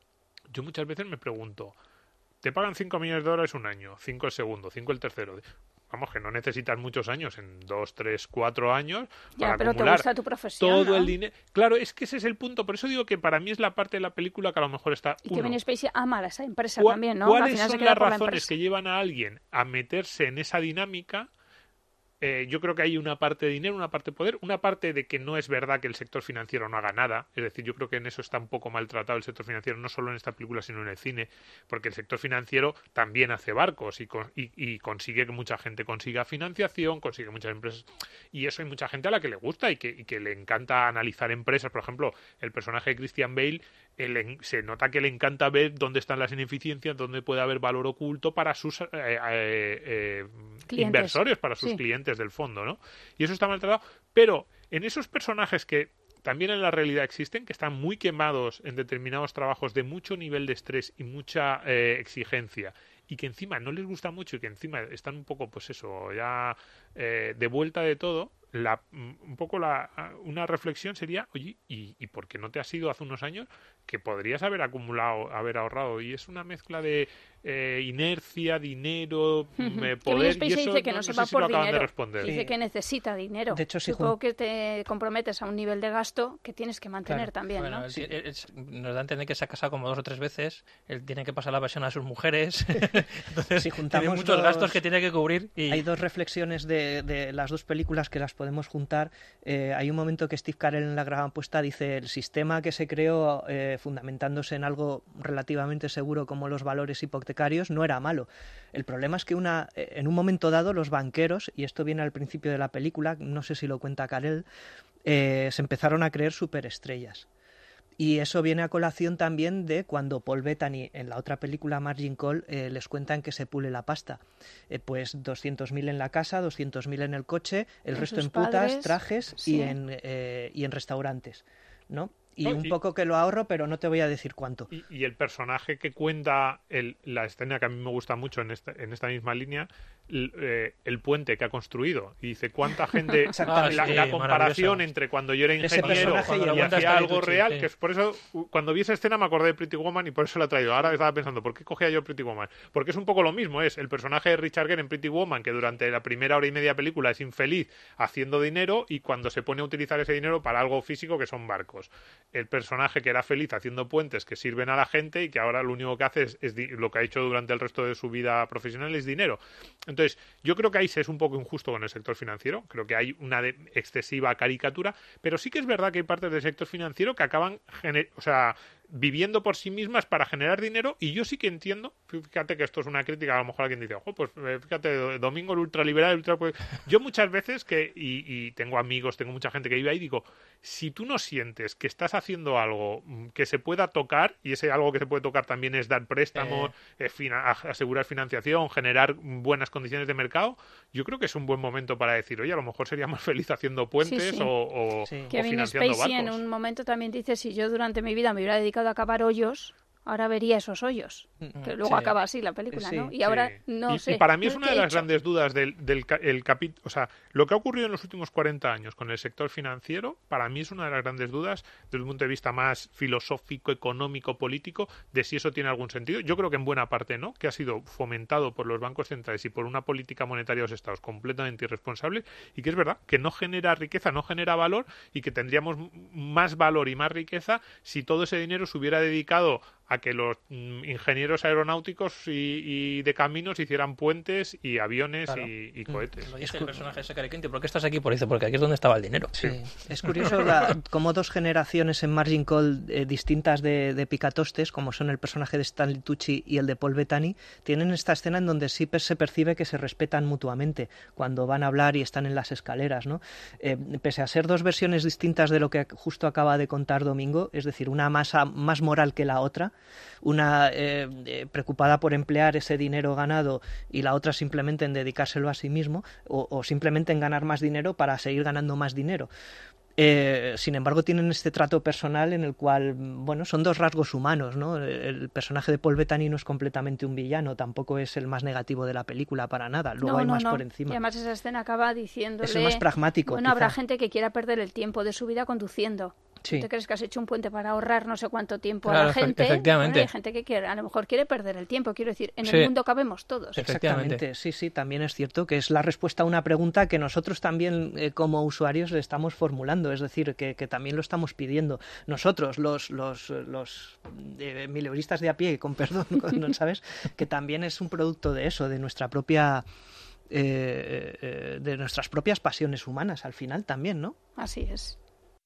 yo muchas veces me pregunto, te pagan cinco millones de dólares un año, cinco el segundo, cinco el tercero. Vamos, que no necesitas muchos años, en dos, tres, cuatro años ya, para pero acumular te gusta tu profesión, todo ¿no? el dinero. Claro, es que ese es el punto. Por eso digo que para mí es la parte de la película que a lo mejor está... Y Kevin Spacey ama a esa empresa ¿Cuál, también, ¿no? ¿Cuáles Al final son se queda las por la razones empresa. que llevan a alguien a meterse en esa dinámica? Eh, yo creo que hay una parte de dinero, una parte de poder, una parte de que no es verdad que el sector financiero no haga nada. Es decir, yo creo que en eso está un poco maltratado el sector financiero, no solo en esta película, sino en el cine, porque el sector financiero también hace barcos y, con, y, y consigue que mucha gente consiga financiación, consigue muchas empresas. Y eso hay mucha gente a la que le gusta y que, y que le encanta analizar empresas. Por ejemplo, el personaje de Christian Bale, el, se nota que le encanta ver dónde están las ineficiencias, dónde puede haber valor oculto para sus eh, eh, eh, inversores, para sus sí. clientes del fondo, ¿no? Y eso está maltratado. Pero en esos personajes que también en la realidad existen, que están muy quemados en determinados trabajos de mucho nivel de estrés y mucha eh, exigencia, y que encima no les gusta mucho y que encima están un poco, pues eso, ya eh, de vuelta de todo, la, un poco la, una reflexión sería, oye, ¿y, ¿y por qué no te has ido hace unos años que podrías haber acumulado, haber ahorrado? Y es una mezcla de eh, inercia, dinero, uh-huh. poder, y eso dice que no, no, se no va sé si por lo acaban dinero. de responder. Dice que necesita dinero. De hecho, sí, supongo Juan. que te comprometes a un nivel de gasto que tienes que mantener claro. también, bueno, ¿no? él, él, él, nos da a entender que se ha casado como dos o tres veces, él tiene que pasar la versión a sus mujeres, entonces si juntamos tiene muchos dos, gastos que tiene que cubrir. Y... Hay dos reflexiones de, de las dos películas que las podemos juntar. Eh, hay un momento que Steve Carell en la gran apuesta dice el sistema que se creó eh, fundamentándose en algo relativamente seguro como los valores hipotecarios no era malo. El problema es que una, en un momento dado los banqueros, y esto viene al principio de la película, no sé si lo cuenta Carell, eh, se empezaron a creer superestrellas. Y eso viene a colación también de cuando Paul Bettany en la otra película Margin Call eh, les cuentan que se pule la pasta. Eh, pues doscientos mil en la casa, doscientos mil en el coche, el en resto en putas, padres, trajes sí. y, en, eh, y en restaurantes, ¿no? y no, un y, poco que lo ahorro, pero no te voy a decir cuánto. Y, y el personaje que cuenta el, la escena que a mí me gusta mucho en esta, en esta misma línea, el, eh, el puente que ha construido. Y dice, ¿cuánta gente... ah, la, sí, la comparación entre cuando yo era ingeniero y, y hacía algo Tucci, real, sí. que es por eso, cuando vi esa escena me acordé de Pretty Woman y por eso la he traído. Ahora estaba pensando, ¿por qué cogía yo Pretty Woman? Porque es un poco lo mismo, es el personaje de Richard Gere en Pretty Woman, que durante la primera hora y media de película es infeliz haciendo dinero y cuando se pone a utilizar ese dinero para algo físico, que son barcos. El personaje que era feliz haciendo puentes que sirven a la gente y que ahora lo único que hace es, es lo que ha hecho durante el resto de su vida profesional es dinero. Entonces, yo creo que ahí se es un poco injusto con el sector financiero, creo que hay una de excesiva caricatura, pero sí que es verdad que hay partes del sector financiero que acaban, gener- o sea, viviendo por sí mismas para generar dinero, y yo sí que entiendo, fíjate que esto es una crítica, a lo mejor alguien dice, ojo, pues fíjate, Domingo el ultraliberal, el ultra... Pues, yo muchas veces que, y, y tengo amigos, tengo mucha gente que vive ahí, digo, si tú no sientes que estás haciendo algo que se pueda tocar, y ese algo que se puede tocar también es dar préstamos, eh. Eh, fina- asegurar financiación, generar buenas condiciones de mercado, yo creo que es un buen momento para decir, oye, a lo mejor sería más feliz haciendo puentes sí, sí. o, o, sí. o Kevin financiando Spacey barcos. en un momento también dice, si yo durante mi vida me hubiera dedicado a cavar hoyos, ahora vería esos hoyos. Que luego sí. acaba así la película, sí, ¿no? Y sí. ahora no y, sé. Y para mí es una de las hecho. grandes dudas del, del el capítulo. O sea, lo que ha ocurrido en los últimos cuarenta años con el sector financiero, para mí es una de las grandes dudas desde un punto de vista más filosófico, económico, político, de si eso tiene algún sentido. Yo creo que en buena parte no, que ha sido fomentado por los bancos centrales y por una política monetaria de los estados completamente irresponsable, y que es verdad que no genera riqueza, no genera valor, y que tendríamos más valor y más riqueza si todo ese dinero se hubiera dedicado a que los mm, ingenieros aeronáuticos y, y de caminos hicieran puentes y aviones claro. y, y cohetes. Lo dice el personaje de Zachary Quinto, ¿por qué estás aquí? Porque dice, porque aquí es donde estaba el dinero. Sí. Sí. Es curioso la, cómo dos generaciones en Margin Call eh, distintas de, de picatostes, como son el personaje de Stanley Tucci y el de Paul Bettany, tienen esta escena en donde sí se percibe que se respetan mutuamente cuando van a hablar y están en las escaleras, ¿no? Eh, pese a ser dos versiones distintas de lo que justo acaba de contar Domingo, es decir, una más, más moral que la otra, una eh, eh, preocupada por emplear ese dinero ganado y la otra simplemente en dedicárselo a sí mismo o, o simplemente en ganar más dinero para seguir ganando más dinero. Eh, sin embargo, tienen este trato personal en el cual, bueno, son dos rasgos humanos, ¿no? El personaje de Paul Bettany no es completamente un villano, tampoco es el más negativo de la película para nada, luego no, hay no, más no. por encima. Y además esa escena acaba diciéndole... Es el más pragmático. Bueno, quizá. Habrá gente que quiera perder el tiempo de su vida conduciendo. Sí. ¿Te crees que has hecho un puente para ahorrar no sé cuánto tiempo claro, a la gente? Efectivamente. Bueno, hay gente que quiere, a lo mejor quiere perder el tiempo, quiero decir, en sí. el mundo cabemos todos. Exactamente, sí, sí, también es cierto que es la respuesta a una pregunta que nosotros también eh, como usuarios le estamos formulando, es decir, que, que también lo estamos pidiendo. Nosotros, los, los, los eh, mileuristas de a pie, con perdón, con, ¿sabes? Que también es un producto de eso, de nuestra propia... Eh, eh, de nuestras propias pasiones humanas al final también, ¿no? Así es.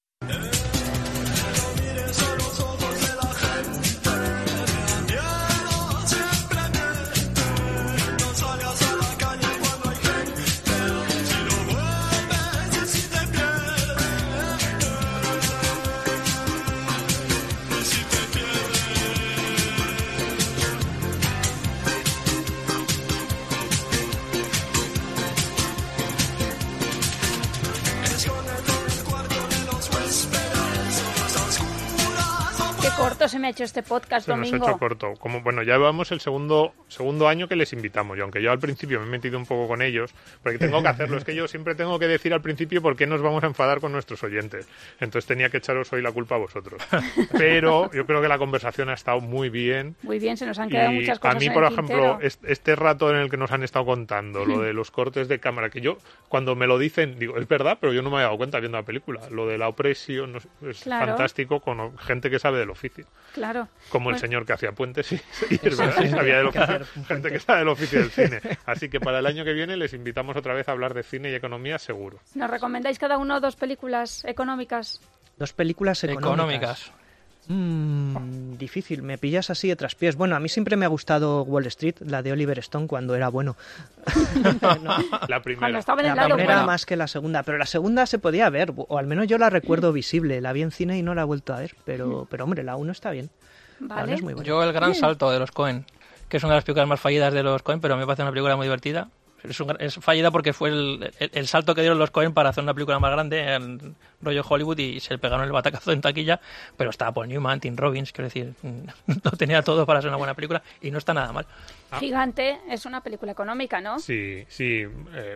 Corto se me ha hecho este podcast, se Domingo. Se nos ha hecho corto. Como, bueno, ya llevamos el segundo segundo año que les invitamos, y aunque yo al principio me he metido un poco con ellos, porque tengo que hacerlo, es que yo siempre tengo que decir al principio por qué nos vamos a enfadar con nuestros oyentes. Entonces tenía que echaros hoy la culpa a vosotros. Pero yo creo que la conversación ha estado muy bien. Muy bien, se nos han quedado y muchas cosas a mí, en por el ejemplo, tintero. este rato en el que nos han estado contando, lo de los cortes de cámara, que yo, cuando me lo dicen, digo, es verdad, pero yo no me había dado cuenta viendo la película. Lo de la opresión no sé, es claro. fantástico con gente que sabe del oficio. Claro. Como el bueno. señor que hacía puentes, sí, sí es verdad, sí, sabía del oficio, claro, gente que sabe del oficio del cine. Así que para el año que viene les invitamos otra vez a hablar de cine y economía, seguro. ¿Nos recomendáis cada uno dos películas económicas? Dos películas económicas. Económicas. Mm, difícil, me pillas así de traspiés. Bueno, a mí siempre me ha gustado Wall Street, la de Oliver Stone, cuando era bueno. no. La primera. Cuando estaba en el la lado primera bueno. Más que la segunda, pero la segunda se podía ver, o al menos yo la recuerdo visible. La vi en cine y no la he vuelto a ver, pero, pero hombre, la uno está bien. Vale. Es muy buena. Yo El gran salto de los Coen, que es una de las películas más fallidas de los Coen, pero me parece una película muy divertida. Es, un, es fallida porque fue el, el, el salto que dieron los Coen para hacer una película más grande en rollo Hollywood y se le pegaron el batacazo en taquilla, pero estaba Paul Newman, Tim Robbins, quiero decir, lo tenía todo para ser una buena película y no está nada mal. Gigante es una película económica, ¿no? Sí, sí. Eh,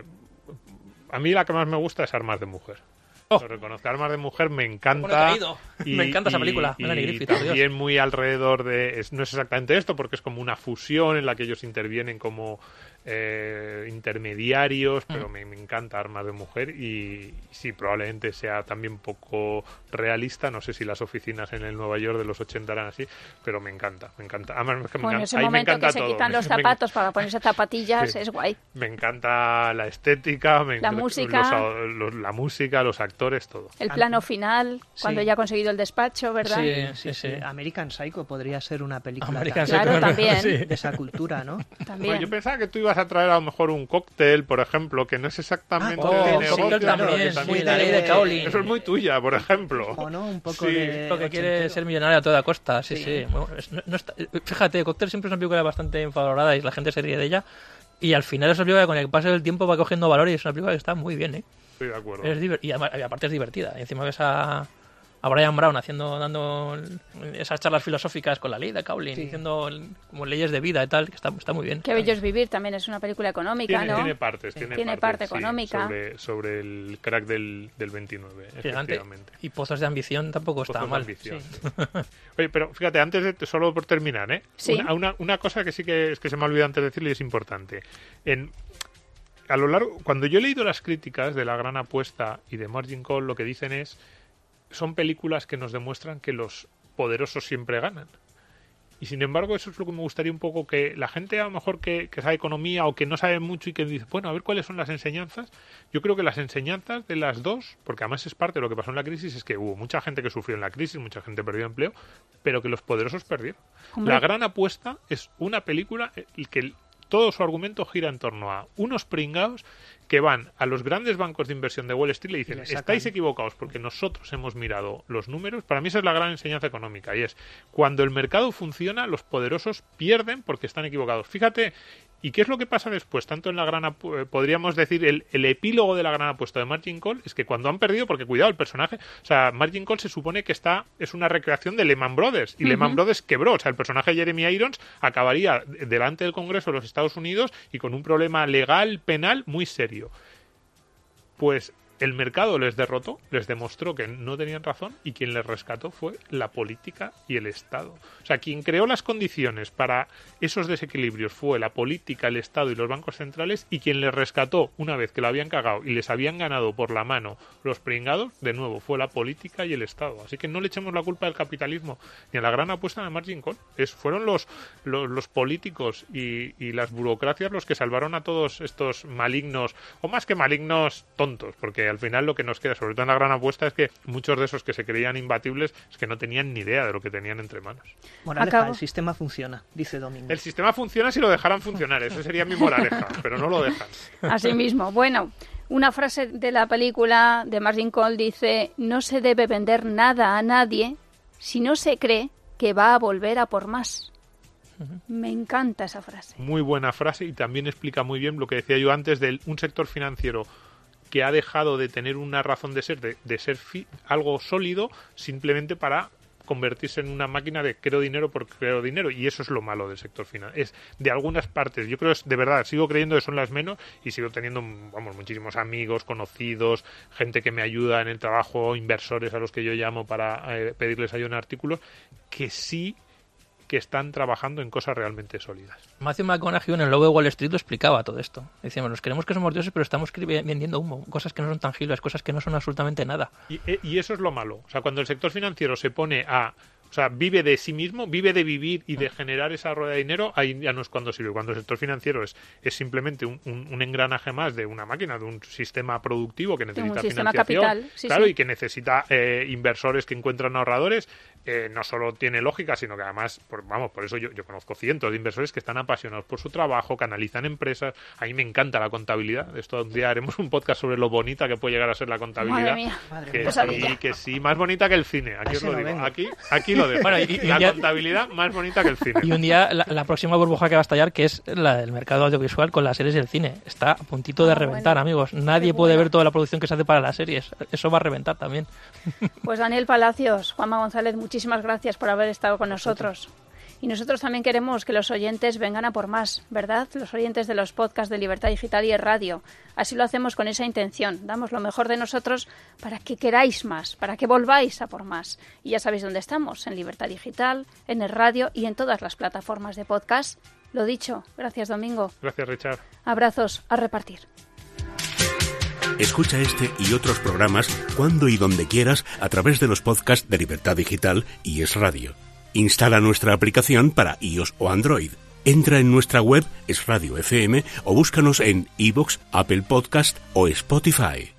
a mí la que más me gusta es Armas de Mujer. Oh. Lo reconozco, Armas de Mujer me encanta. Y, me encanta esa película. Y, y, y también muy alrededor de... Es, no es exactamente esto, porque es como una fusión en la que ellos intervienen como eh, intermediarios, pero mm. me, me encanta Armas de Mujer y sí, probablemente sea también poco realista. No sé si las oficinas en el Nueva York de los ochenta eran así, pero me encanta, me encanta. Además, me, bueno, me, ese ahí momento me encanta que se todo. quitan los me, zapatos me, para ponerse zapatillas sí. es guay. Me encanta la estética, me la encanta, música, los, los, la música, los actores, todo. El plano final, cuando sí. ya ha conseguido el despacho, ¿verdad? Sí, sí, sí. sí. American Psycho podría ser una película American claro, Psycho, también. Sí. de esa cultura, ¿no? También. Bueno, yo pensaba que tú ibas a traer a lo mejor un cóctel, por ejemplo, que no es exactamente ah, oh, de negocio, sí, también, pero que sí, también la ley de Cowling. Eso es muy tuya, por ejemplo. O no, un poco sí. de Lo que quiere ser millonario a toda costa, sí, sí. sí. Bueno, no, no está, fíjate, Cóctel siempre es una película bastante infravalorada y la gente se ríe de ella. Y al final es una película que con el paso del tiempo va cogiendo valor y es una película que está muy bien, ¿eh? Estoy de acuerdo. Es divert- y aparte es divertida. Y encima ves a, a Brian Brown haciendo, dando esas charlas filosóficas con la ley de Cowling, sí. diciendo como leyes de vida y tal, que está, está muy bien. Qué bello es vivir, también es una película económica, tiene, ¿no? Tiene partes, tiene, tiene partes, parte económica. Sí, sobre, sobre el crack del, del veintinueve, Gigante. Efectivamente. Y Pozos de Ambición tampoco Pozos está de mal. Ambición. Sí. Oye, pero fíjate, antes de, solo por terminar, ¿eh? Sí. Una, una, una cosa que sí que, es que se me ha olvidado antes de decirle y es importante. En... A lo largo, cuando yo he leído las críticas de La Gran Apuesta y de Margin Call, lo que dicen es, son películas que nos demuestran que los poderosos siempre ganan. Y sin embargo, eso es lo que me gustaría un poco, que la gente a lo mejor que, que sabe economía o que no sabe mucho y que dice, bueno, a ver cuáles son las enseñanzas. Yo creo que las enseñanzas de las dos, porque además es parte de lo que pasó en la crisis, es que hubo mucha gente que sufrió en la crisis, mucha gente perdió empleo, pero que los poderosos perdieron. Hombre. La Gran Apuesta es una película que todo su argumento gira en torno a unos pringados que van a los grandes bancos de inversión de Wall Street y le dicen, y estáis equivocados porque nosotros hemos mirado los números. Para mí esa es la gran enseñanza económica y es, cuando el mercado funciona, los poderosos pierden porque están equivocados. Fíjate, ¿y qué es lo que pasa después? Tanto en la gran apu- podríamos decir, el, el epílogo de La Gran Apuesta de Margin Call es que cuando han perdido, porque cuidado, el personaje, o sea, Margin Call se supone que está es una recreación de Lehman Brothers y uh-huh. Lehman Brothers quebró, o sea, el personaje de Jeremy Irons acabaría delante del Congreso de los Estados Unidos y con un problema legal, penal muy serio. Pues el mercado les derrotó, les demostró que no tenían razón y quien les rescató fue la política y el Estado. O sea, quien creó las condiciones para esos desequilibrios fue la política, el Estado y los bancos centrales, y quien les rescató una vez que lo habían cagado y les habían ganado por la mano los pringados, de nuevo, fue la política y el Estado. Así que no le echemos la culpa del capitalismo ni a La Gran Apuesta de Margin Call. Es, fueron los, los, los políticos y, y las burocracias los que salvaron a todos estos malignos, o más que malignos, tontos, porque al final lo que nos queda, sobre todo en La Gran Apuesta, es que muchos de esos que se creían imbatibles es que no tenían ni idea de lo que tenían entre manos. Moraleja, Acabo. El sistema funciona, dice Domingo. El sistema funciona si lo dejaran funcionar, esa sería mi moraleja, pero no lo dejan. Así mismo. Bueno, una frase de la película de Margin Call dice, no se debe vender nada a nadie si no se cree que va a volver a por más. Uh-huh. Me encanta esa frase. Muy buena frase y también explica muy bien lo que decía yo antes de un sector financiero que ha dejado de tener una razón de ser, de, de ser fi- algo sólido, simplemente para convertirse en una máquina de creo dinero por creo dinero, y eso es lo malo del sector financiero. Es de algunas partes, yo creo es de verdad, sigo creyendo que son las menos y sigo teniendo, vamos, muchísimos amigos, conocidos, gente que me ayuda en el trabajo, inversores a los que yo llamo para eh, pedirles ayuda en artículos, que sí que están trabajando en cosas realmente sólidas. Matthew McConaughey en el logo de Wall Street lo explicaba todo esto. Decíamos, nos creemos que somos dioses, pero estamos vendiendo humo, cosas que no son tangibles, cosas que no son absolutamente nada. Y, y eso es lo malo. O sea, cuando el sector financiero se pone a... O sea, vive de sí mismo, vive de vivir y de generar esa rueda de dinero, ahí ya no es cuando sirve. Cuando el sector financiero es, es simplemente un, un, un engranaje más de una máquina, de un sistema productivo que necesita un sistema financiación, capital, sí, claro, sí. y que necesita eh, inversores que encuentran ahorradores, eh, no solo tiene lógica, sino que además, por, vamos, por eso yo, yo conozco cientos de inversores que están apasionados por su trabajo, que analizan empresas. A mí me encanta la contabilidad. Esto un día haremos un podcast sobre lo bonita que puede llegar a ser la contabilidad. Madre mía. Que, sí, que sí, más bonita que el cine. Aquí os lo digo. Aquí, aquí lo dejo. Bueno, y, y la día, contabilidad más bonita que el cine. Y un día la, la próxima burbuja que va a estallar, que es la del mercado audiovisual con las series y el cine. Está a puntito de ah, reventar, bueno. amigos. Nadie Qué puede bueno. ver toda la producción que se hace para las series. Eso va a reventar también. Pues Daniel Palacios, Juanma González, muchísimas gracias por haber estado con nosotros. Y nosotros también queremos que los oyentes vengan a por más, ¿verdad? Los oyentes de los podcasts de Libertad Digital y el Radio. Así lo hacemos con esa intención. Damos lo mejor de nosotros para que queráis más, para que volváis a por más. Y ya sabéis dónde estamos, en Libertad Digital, en el Radio y en todas las plataformas de podcast. Lo dicho, gracias Domingo. Gracias Richard. Abrazos, a repartir. Escucha este y otros programas cuando y donde quieras a través de los podcasts de Libertad Digital y Es Radio. Instala nuestra aplicación para iOS o Android. Entra en nuestra web Es Radio F M o búscanos en iVoox, Apple Podcast o Spotify.